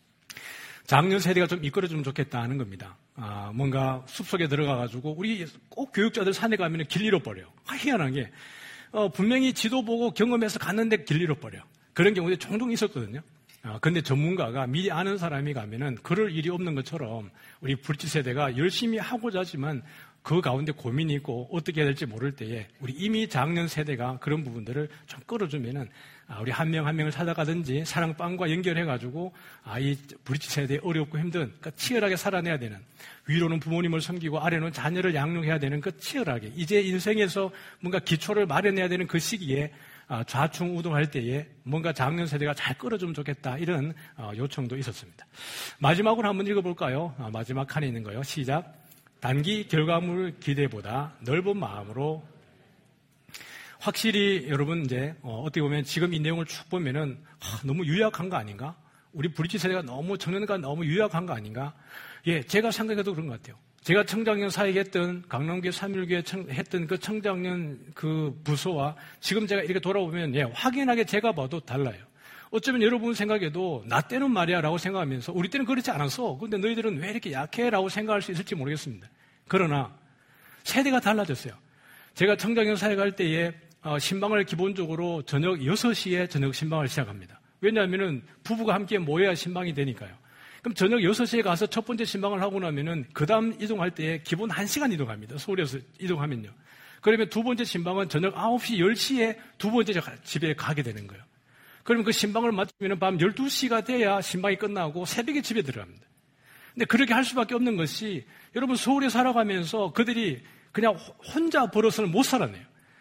S6: 작년 세대가 좀 이끌어주면 좋겠다 하는 겁니다. 아, 뭔가 숲속에 들어가가지고 우리 꼭 교육자들 산에 가면은 길 잃어버려요. 아, 희한한 게 어, 분명히 지도 보고 경험해서 갔는데 길 잃어버려요. 그런 경우도 종종 있었거든요. 아, 근데 전문가가 미리 아는 사람이 가면은 그럴 일이 없는 것처럼 우리 브릿지 세대가 열심히 하고자 하지만 그 가운데 고민이 있고 어떻게 해야 될지 모를 때에 우리 이미 작년 세대가 그런 부분들을 좀 끌어주면은 아, 우리 한 명 한 명을 찾아가든지 사랑방과 연결해가지고 아, 이 브릿지 세대에 어렵고 힘든 그러니까 치열하게 살아내야 되는 위로는 부모님을 섬기고 아래는 자녀를 양육해야 되는 그 치열하게 이제 인생에서 뭔가 기초를 마련해야 되는 그 시기에 아, 좌충우동할 때에 뭔가 작년 세대가 잘 끌어주면 좋겠다 이런 어, 요청도 있었습니다. 마지막으로 한번 읽어볼까요? 아, 마지막 칸에 있는 거요. 시작. 단기 결과물 기대보다 넓은 마음으로 확실히 여러분 이제 어, 어떻게 보면 지금 이 내용을 쭉 보면은 아, 너무 유약한 거 아닌가? 우리 브릿지 세대가 너무 청년과 너무 유약한 거 아닌가? 예, 제가 생각해도 그런 것 같아요. 제가 청장년 사역에 했던 강남교회 삼일교회 했던 그 청장년 그 부서와 지금 제가 이렇게 돌아보면 예, 확연하게 제가 봐도 달라요. 어쩌면 여러분 생각에도 나 때는 말이야 라고 생각하면서 우리 때는 그렇지 않았어. 그런데 너희들은 왜 이렇게 약해? 라고 생각할 수 있을지 모르겠습니다. 그러나 세대가 달라졌어요. 제가 청장년 사역할 때에 어, 신방을 기본적으로 저녁 여섯 시에 저녁 신방을 시작합니다. 왜냐하면 부부가 함께 모여야 신방이 되니까요. 그럼 저녁 여섯 시에 가서 첫 번째 신방을 하고 나면은 그 다음 이동할 때에 기본 한 시간 이동합니다. 서울에서 이동하면요. 그러면 두 번째 신방은 저녁 아홉 시, 열 시에 두 번째 집에 가게 되는 거예요. 그러면 그 신방을 마치면 밤 열두 시가 돼야 신방이 끝나고 새벽에 집에 들어갑니다. 근데 그렇게 할 수밖에 없는 것이 여러분 서울에 살아가면서 그들이 그냥 혼자 버릇을 못 살아내요.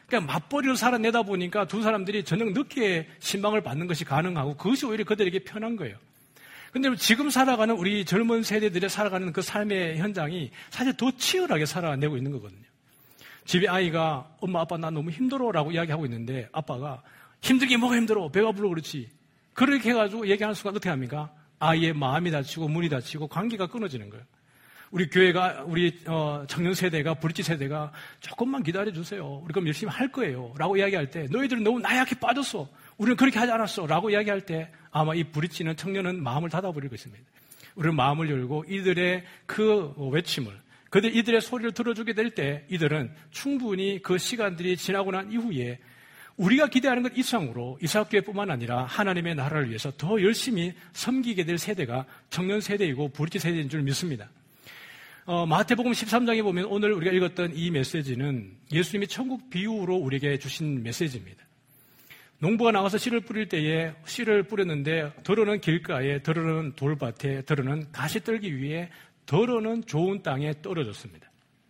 S6: 그러니까 맞벌이로 살아내다 보니까 두 사람들이 저녁 늦게 신방을 받는 것이 가능하고 그것이 오히려 그들에게 편한 거예요. 근데 지금 살아가는 우리 젊은 세대들의 살아가는 그 삶의 현장이 사실 더 치열하게 살아내고 있는 거거든요. 집에 아이가 엄마 아빠 나 너무 힘들어 라고 이야기하고 있는데 아빠가 힘들게 뭐가 힘들어 배가 불러 그렇지 그렇게 해가지고 얘기하는 순간 어떻게 합니까? 아이의 마음이 다치고 문이 다치고 관계가 끊어지는 거예요. 우리 교회가 우리 어, 청년 세대가 브릿지 세대가 조금만 기다려주세요. 우리 그럼 열심히 할 거예요 라고 이야기할 때 너희들은 너무 나약해 빠졌어. 우리는 그렇게 하지 않았어 라고 이야기할 때 아마 이 브릿지는 청년은 마음을 닫아버릴 것입니다. 우리는 마음을 열고 이들의 그 외침을 그들 이들의 소리를 들어주게 될 때 이들은 충분히 그 시간들이 지나고 난 이후에 우리가 기대하는 것 이상으로 이사학교회뿐만 아니라 하나님의 나라를 위해서 더 열심히 섬기게 될 세대가 청년 세대이고 브릿지 세대인 줄 믿습니다. 어, 마태복음 십삼 장에 보면 오늘 우리가 읽었던 이 메시지는 예수님이 천국 비유로 우리에게 주신 메시지입니다. 농부가 나가서 씨를 뿌릴 때에 씨를 뿌렸는데 더러는 길가에, 더러는 돌밭에, 더러는 가시떨기 위에, 더러는 좋은 땅에 떨어졌습니다.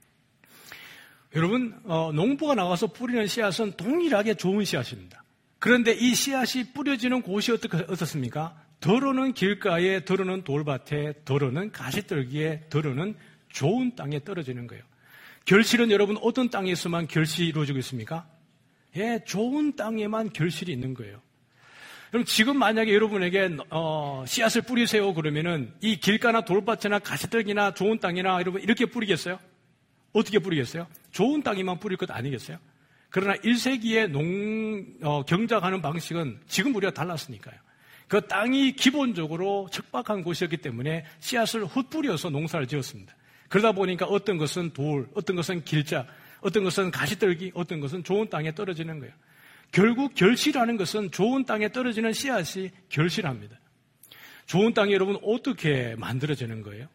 S6: 여러분, 어, 농부가 나가서 뿌리는 씨앗은 동일하게 좋은 씨앗입니다. 그런데 이 씨앗이 뿌려지는 곳이 어떻게, 어떻습니까? 더러는 길가에, 더러는 돌밭에, 더러는 가시떨기에, 더러는 좋은 땅에 떨어지는 거예요. 결실은 여러분 어떤 땅에서만 결실이 이루어지고 있습니까? 예, 좋은 땅에만 결실이 있는 거예요. 그럼 지금 만약에 여러분에게 어, 씨앗을 뿌리세요 그러면은 이 길가나 돌밭이나 가시떨기나 좋은 땅이나 여러분 이렇게 뿌리겠어요? 어떻게 뿌리겠어요? 좋은 땅에만 뿌릴 것 아니겠어요? 그러나 일 세기의 농 어, 경작하는 방식은 지금 우리가 달랐으니까요. 그 땅이 기본적으로 척박한 곳이었기 때문에 씨앗을 흩뿌려서 농사를 지었습니다. 그러다 보니까 어떤 것은 돌, 어떤 것은 길자, 어떤 것은 가시떨기, 어떤 것은 좋은 땅에 떨어지는 거예요. 결국 결실하는 것은 좋은 땅에 떨어지는 씨앗이 결실합니다. 좋은 땅이 여러분 어떻게 만들어지는 거예요?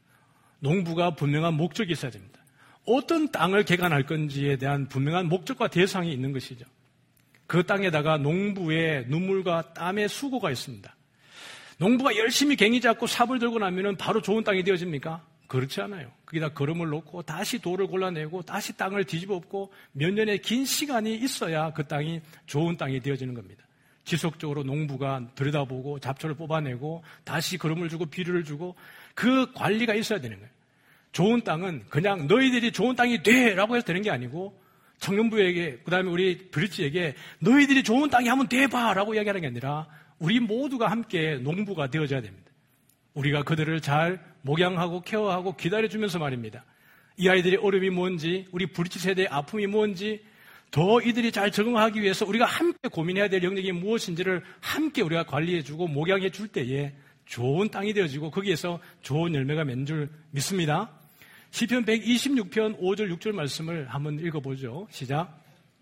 S6: 농부가 분명한 목적이 있어야 됩니다. 어떤 땅을 개간할 건지에 대한 분명한 목적과 대상이 있는 것이죠. 그 땅에다가 농부의 눈물과 땀의 수고가 있습니다. 농부가 열심히 갱이 잡고 삽을 들고 나면 바로 좋은 땅이 되어집니까? 그렇지 않아요. 거기다 거름을 놓고 다시 돌을 골라내고 다시 땅을 뒤집어 엎고 몇 년의 긴 시간이 있어야 그 땅이 좋은 땅이 되어지는 겁니다. 지속적으로 농부가 들여다보고 잡초를 뽑아내고 다시 거름을 주고 비료를 주고 그 관리가 있어야 되는 거예요. 좋은 땅은 그냥 너희들이 좋은 땅이 돼라고 해서 되는 게 아니고 청년부에게 그다음에 우리 브릿지에게 너희들이 좋은 땅이 하면 돼봐라고 이야기하는 게 아니라 우리 모두가 함께 농부가 되어져야 됩니다. 우리가 그들을 잘 목양하고 케어하고 기다려주면서 말입니다. 이 아이들의 어려움이 뭔지 우리 브릿지 세대의 아픔이 뭔지 더 이들이 잘 적응하기 위해서 우리가 함께 고민해야 될 영역이 무엇인지를 함께 우리가 관리해주고 목양해 줄 때에 좋은 땅이 되어지고 거기에서 좋은 열매가 맺는 줄 믿습니다. 시편 백이십육 편 오 절 육 절 말씀을 한번 읽어보죠. 시작.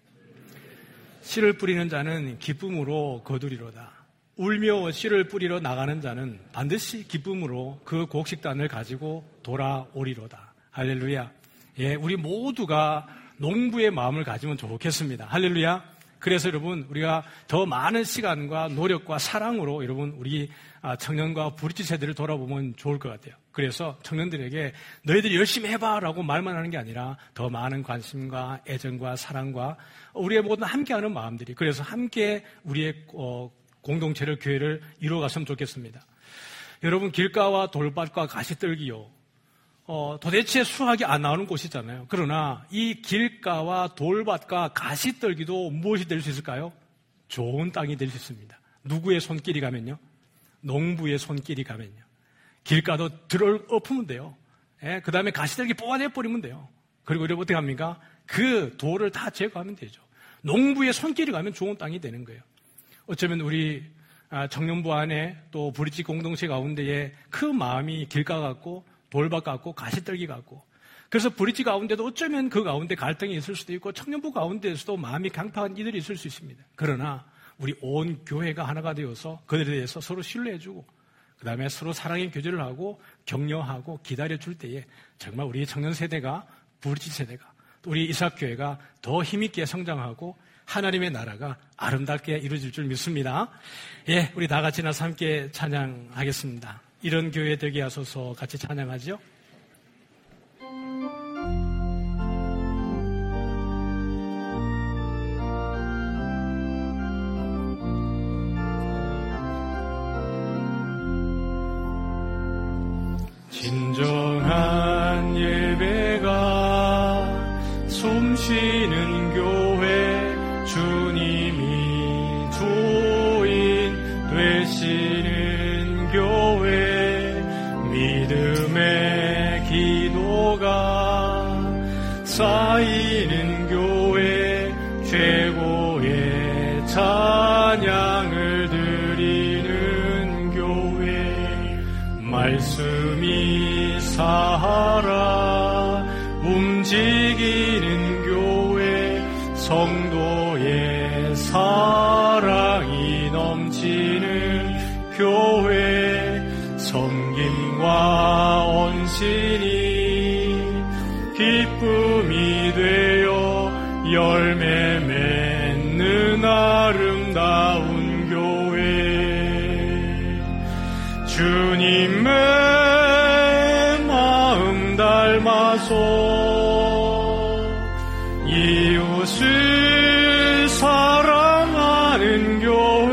S6: 씨를 뿌리는 자는 기쁨으로 거두리로다. 울며 씨를 뿌리러 나가는 자는 반드시 기쁨으로 그 곡식단을 가지고 돌아오리로다. 할렐루야. 예, 우리 모두가 농부의 마음을 가지면 좋겠습니다. 할렐루야. 그래서 여러분 우리가 더 많은 시간과 노력과 사랑으로 여러분 우리 청년과 브릿지 세대를 돌아보면 좋을 것 같아요. 그래서 청년들에게 너희들이 열심히 해봐라고 말만 하는 게 아니라 더 많은 관심과 애정과 사랑과 우리의 모든 함께하는 마음들이 그래서 함께 우리의 어, 공동체를 교회를 이루어갔으면 좋겠습니다. 여러분 길가와 돌밭과 가시떨기요. 어, 도대체 수확이 안 나오는 곳이잖아요. 그러나 이 길가와 돌밭과 가시떨기도 무엇이 될 수 있을까요? 좋은 땅이 될 수 있습니다. 누구의 손길이 가면요? 농부의 손길이 가면요. 길가도 들어 엎으면 돼요. 예, 그 다음에 가시떨기 뽑아내버리면 돼요. 그리고 여러분 어떻게 합니까? 그 돌을 다 제거하면 되죠. 농부의 손길이 가면 좋은 땅이 되는 거예요. 어쩌면 우리 청년부 안에 또 브릿지 공동체 가운데에 그 마음이 길가 같고 돌밭 같고 가시떨기 같고 그래서 브릿지 가운데도 어쩌면 그 가운데 갈등이 있을 수도 있고 청년부 가운데에서도 마음이 강팍한 이들이 있을 수 있습니다. 그러나 우리 온 교회가 하나가 되어서 그들에 대해서 서로 신뢰해주고 그 다음에 서로 사랑의 교제를 하고 격려하고 기다려줄 때에 정말 우리 청년 세대가 브릿지 세대가 우리 이삭교회가 더 힘있게 성장하고 하나님의 나라가 아름답게 이루어질 줄 믿습니다. 예, 우리 다 같이 나서 함께 찬양하겠습니다. 이런 교회 되게 하소서 같이 찬양하죠. 진정한 예배가 숨쉬는 교회, 주님이 주인 되시는 교회, 믿음의 기도가 쌓이는 교회, 최고의 찬양을 드리는 교회, 말씀이 살아 움직이는 교회, 성도의 사랑이 넘치는 교회, 섬김과 온신이 기쁨이 되어 열매 맺는 아름다운 교회, 주님의 마음 닮아서 이웃을 사랑하는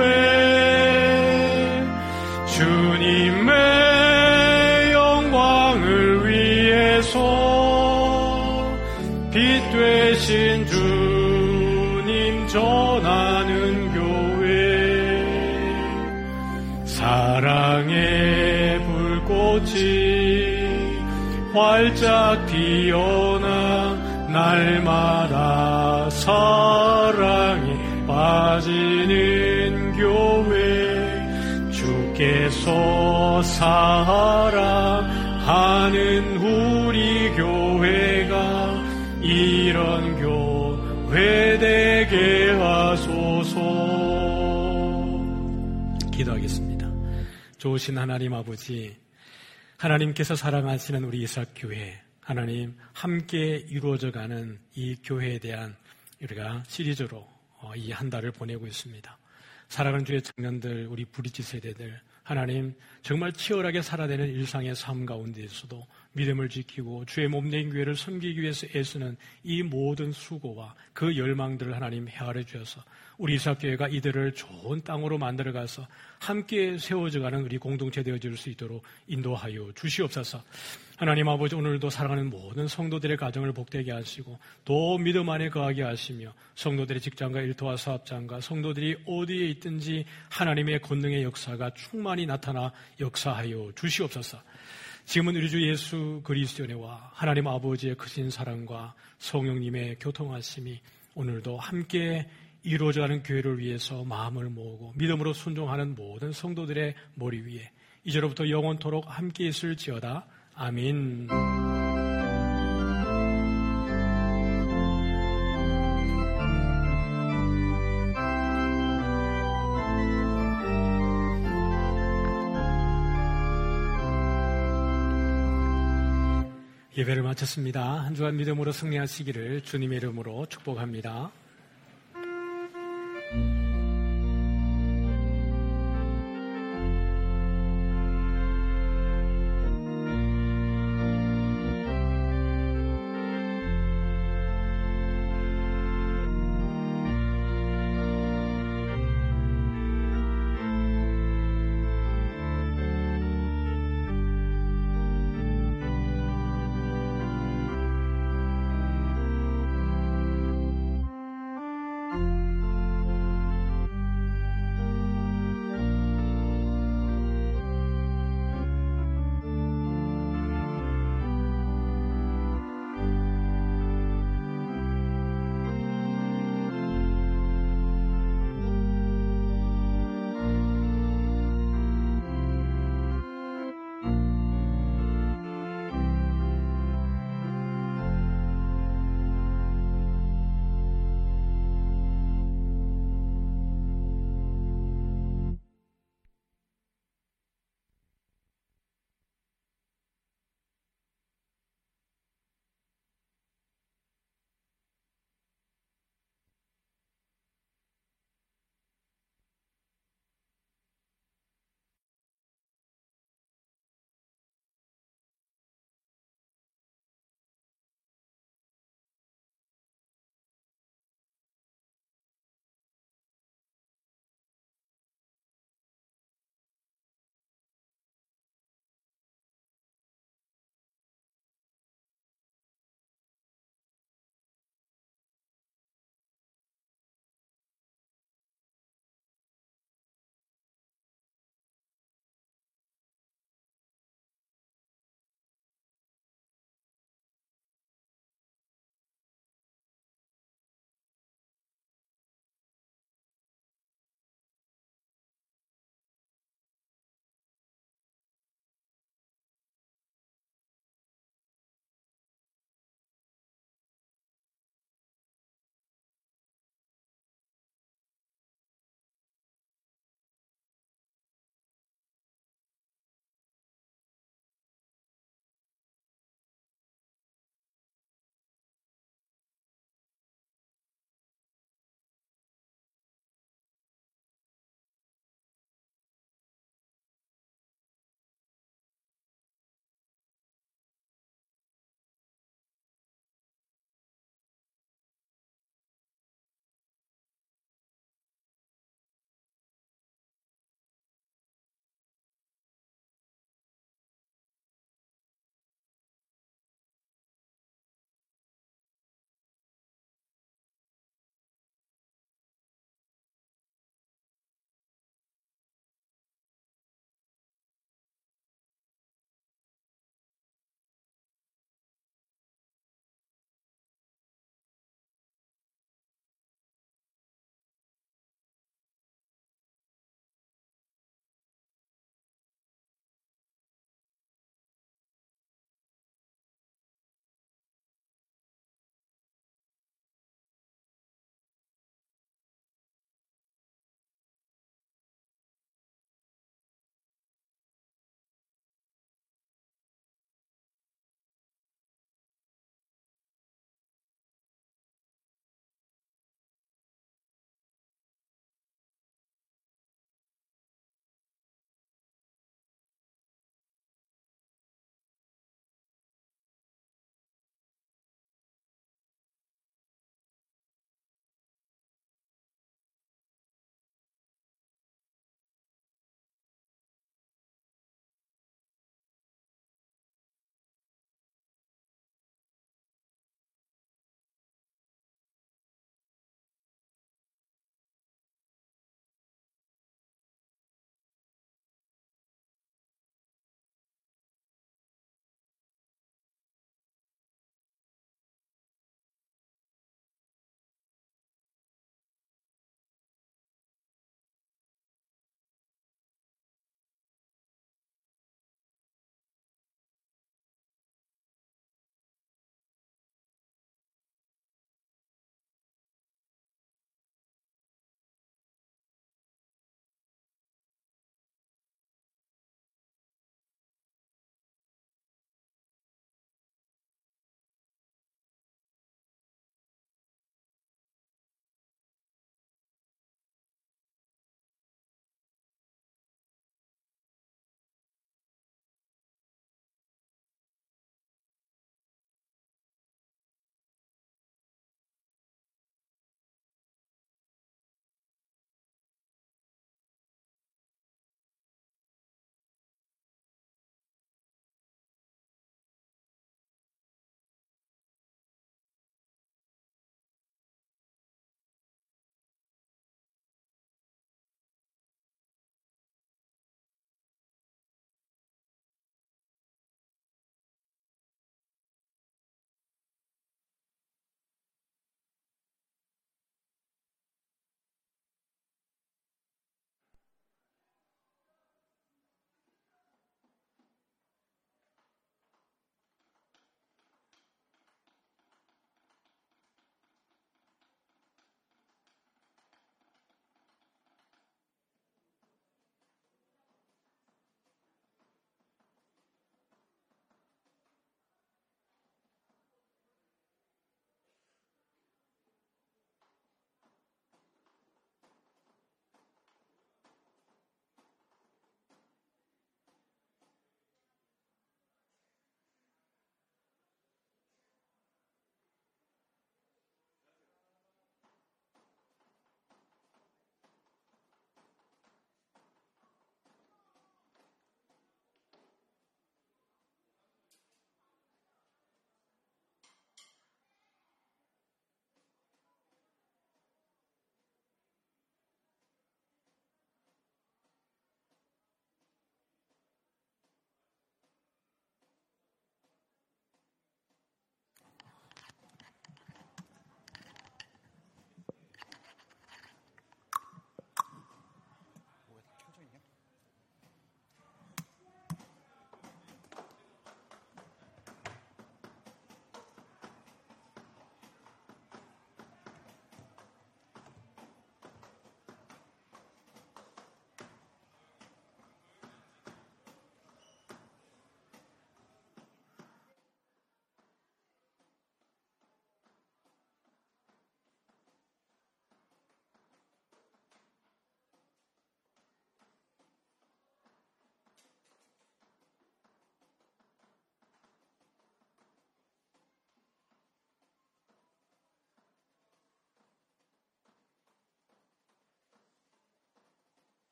S6: 교회, 주님의 영광을 위해서 빛 되신 주님 전하는 교회, 사랑의 불꽃이 활짝 피어나 날마다 사랑에 빠지는 교회, 주께서 사랑하는 우리 교회가 이런 교회 되게 하소서. 기도하겠습니다. 좋으신 하나님 아버지, 하나님께서 사랑하시는 우리 이삭교회, 하나님 함께 이루어져가는 이 교회에 대한 우리가 시리즈로 이 한 달을 보내고 있습니다. 사랑하는 주의 청년들, 우리 브릿지 세대들, 하나님 정말 치열하게 살아내는 일상의 삶 가운데에서도 믿음을 지키고 주의 몸된 교회를 섬기기 위해서 애쓰는 이 모든 수고와 그 열망들을 하나님 헤아려 주셔서 우리 이삭교회가 이들을 좋은 땅으로 만들어가서 함께 세워져가는 우리 공동체 되어질 수 있도록 인도하여 주시옵소서. 하나님 아버지, 오늘도 사랑하는 모든 성도들의 가정을 복되게 하시고 또 믿음 안에 거하게 하시며 성도들의 직장과 일터와 사업장과 성도들이 어디에 있든지 하나님의 권능의 역사가 충만히 나타나 역사하여 주시옵소서. 지금은 우리 주 예수 그리스도의 은혜와 하나님 아버지의 크신 사랑과 성령님의 교통하심이 오늘도 함께 이루어져가는 교회를 위해서 마음을 모으고 믿음으로 순종하는 모든 성도들의 머리 위에 이제로부터 영원토록 함께 있을지어다. 아멘. 예배를 마쳤습니다. 한 주간 믿음으로 승리하시기를 주님의 이름으로 축복합니다.